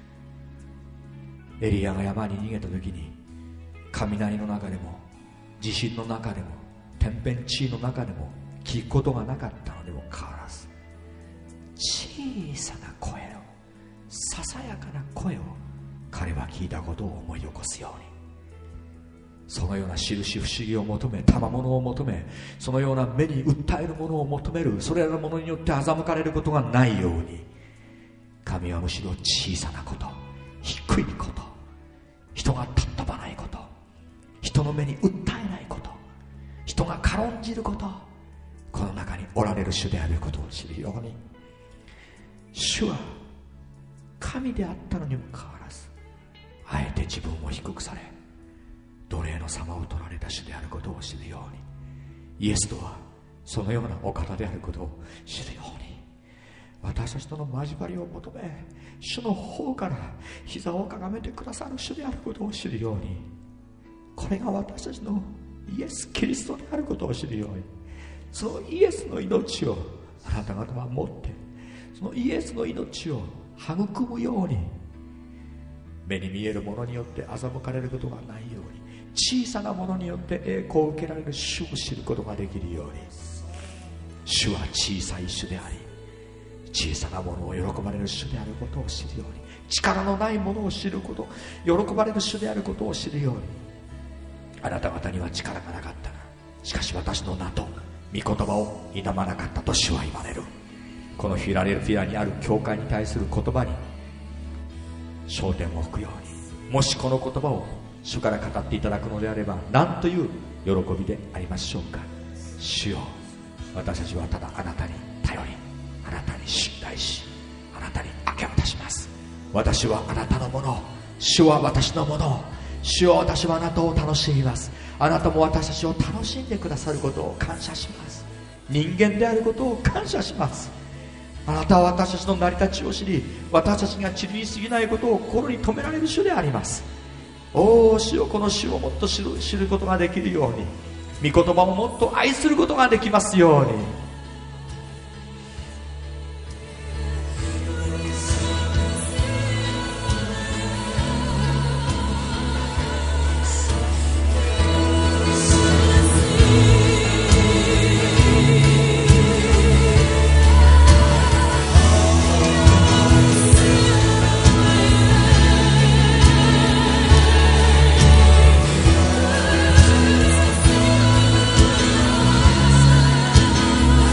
エリヤが山に逃げた時に、雷の中でも地震の中でも天変地異の中でも聞くことがなかったのでも変わらず、小さな声を、ささやかな声を彼は聞いたことを思い起こすように、そのような印不思議を求め、賜物を求め、そのような目に訴えるものを求める、それらのものによって欺かれることがないように、神はむしろ小さなこと、低いこと、人が尊ばないこと、人の目に訴えないこと、人が軽んじること、この中におられる主であることを知るように、主は神であったのにもかかわらず、あえて自分を低くされ、奴隷の様を取られた主であることを知るように、イエスとはそのようなお方であることを知るように、私たちとの交わりを求め、主の方から膝をかがめてくださる主であることを知るように、これが私たちのイエス・キリストであることを知るように、そのイエスの命をあなた方は持って、そのイエスの命を育むように、目に見えるものによって欺かれることがないように、小さなものによって栄光を受けられる主を知ることができるように、主は小さい主であり、小さなものを喜ばれる主であることを知るように、力のないものを知ること、喜ばれる主であることを知るように、あなた方には力がなかったが、しかし私の名と御言葉を否まなかったと主は言われる。このフィラデルフィアにある教会に対する言葉に焦点を置くように、もしこの言葉を主から語っていただくのであれば、何という喜びでありましょうか。主よ、私たちはただあなたに頼り、あなたに信頼し、あなたに明け渡します。私はあなたのもの、主は私のもの、主よ、私はあなたを楽しみます。あなたも私たちを楽しんでくださることを感謝します。人間であることを感謝します。あなたは私たちの成り立ちを知り、私たちが塵に過ぎないことを心に留められる主であります。おお、主よ、この主をもっと知ることができるように、御言葉をもっと愛することができますように。 「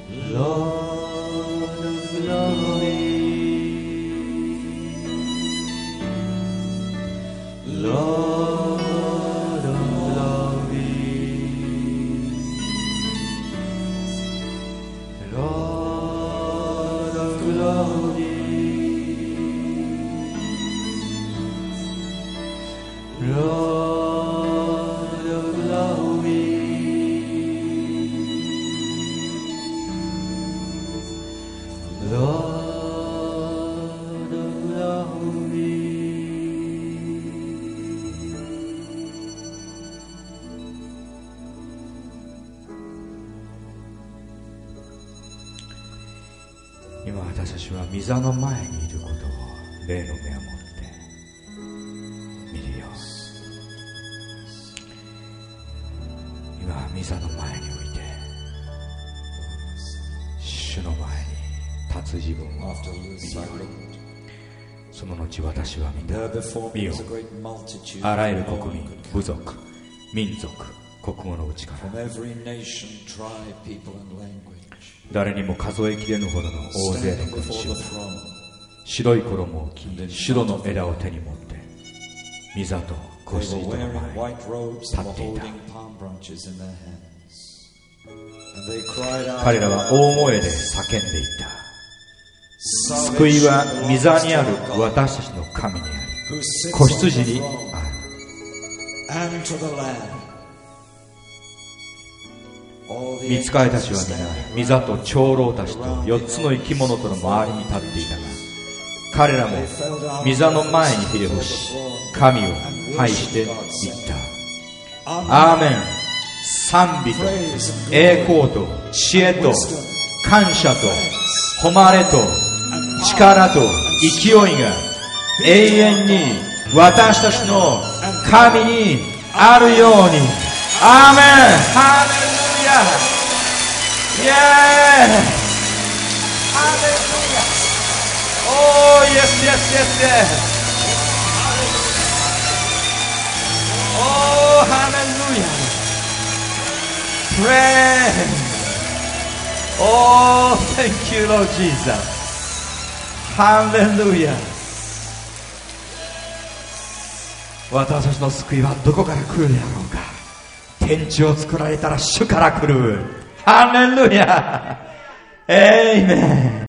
Lord of glory, Lord of glory, Lord of glory, Lord of glory, Lord of glory. 今私たちは御座の前にいることを霊の目を持って見るよ。今御座の前において主の前に立つ自分を見るよ。その後私は見た。見よ、あらゆる国民、部族、民族、国語のうちから誰にも数えきれぬほどの大勢の群衆が白い衣を着、白の枝を手に持って御座と子羊の前に立っていた。彼らは大声で叫んでいった。救いは御座にある私たちの神にあり、子羊にある。御使いたちは皆、御座と長老たちと4つの生き物との周りに立っていたが、彼らも御座の前にひれ伏し、神を拝して言った。アーメン。賛美と栄光と知恵と感謝と誉れと力と勢いが永遠に私たちの神にあるように。アーメン。ハレルヤ。イエーイ。ハレルヤ。おー、イエスイエスイエスイエス。おー、ハレルヤ。Praise. Oh, thank you, Lord Jesus. Hallelujah. 私たちの救いはどこから来るであろうか。天地を作られたら主から来る。ハレルヤ。エイメン。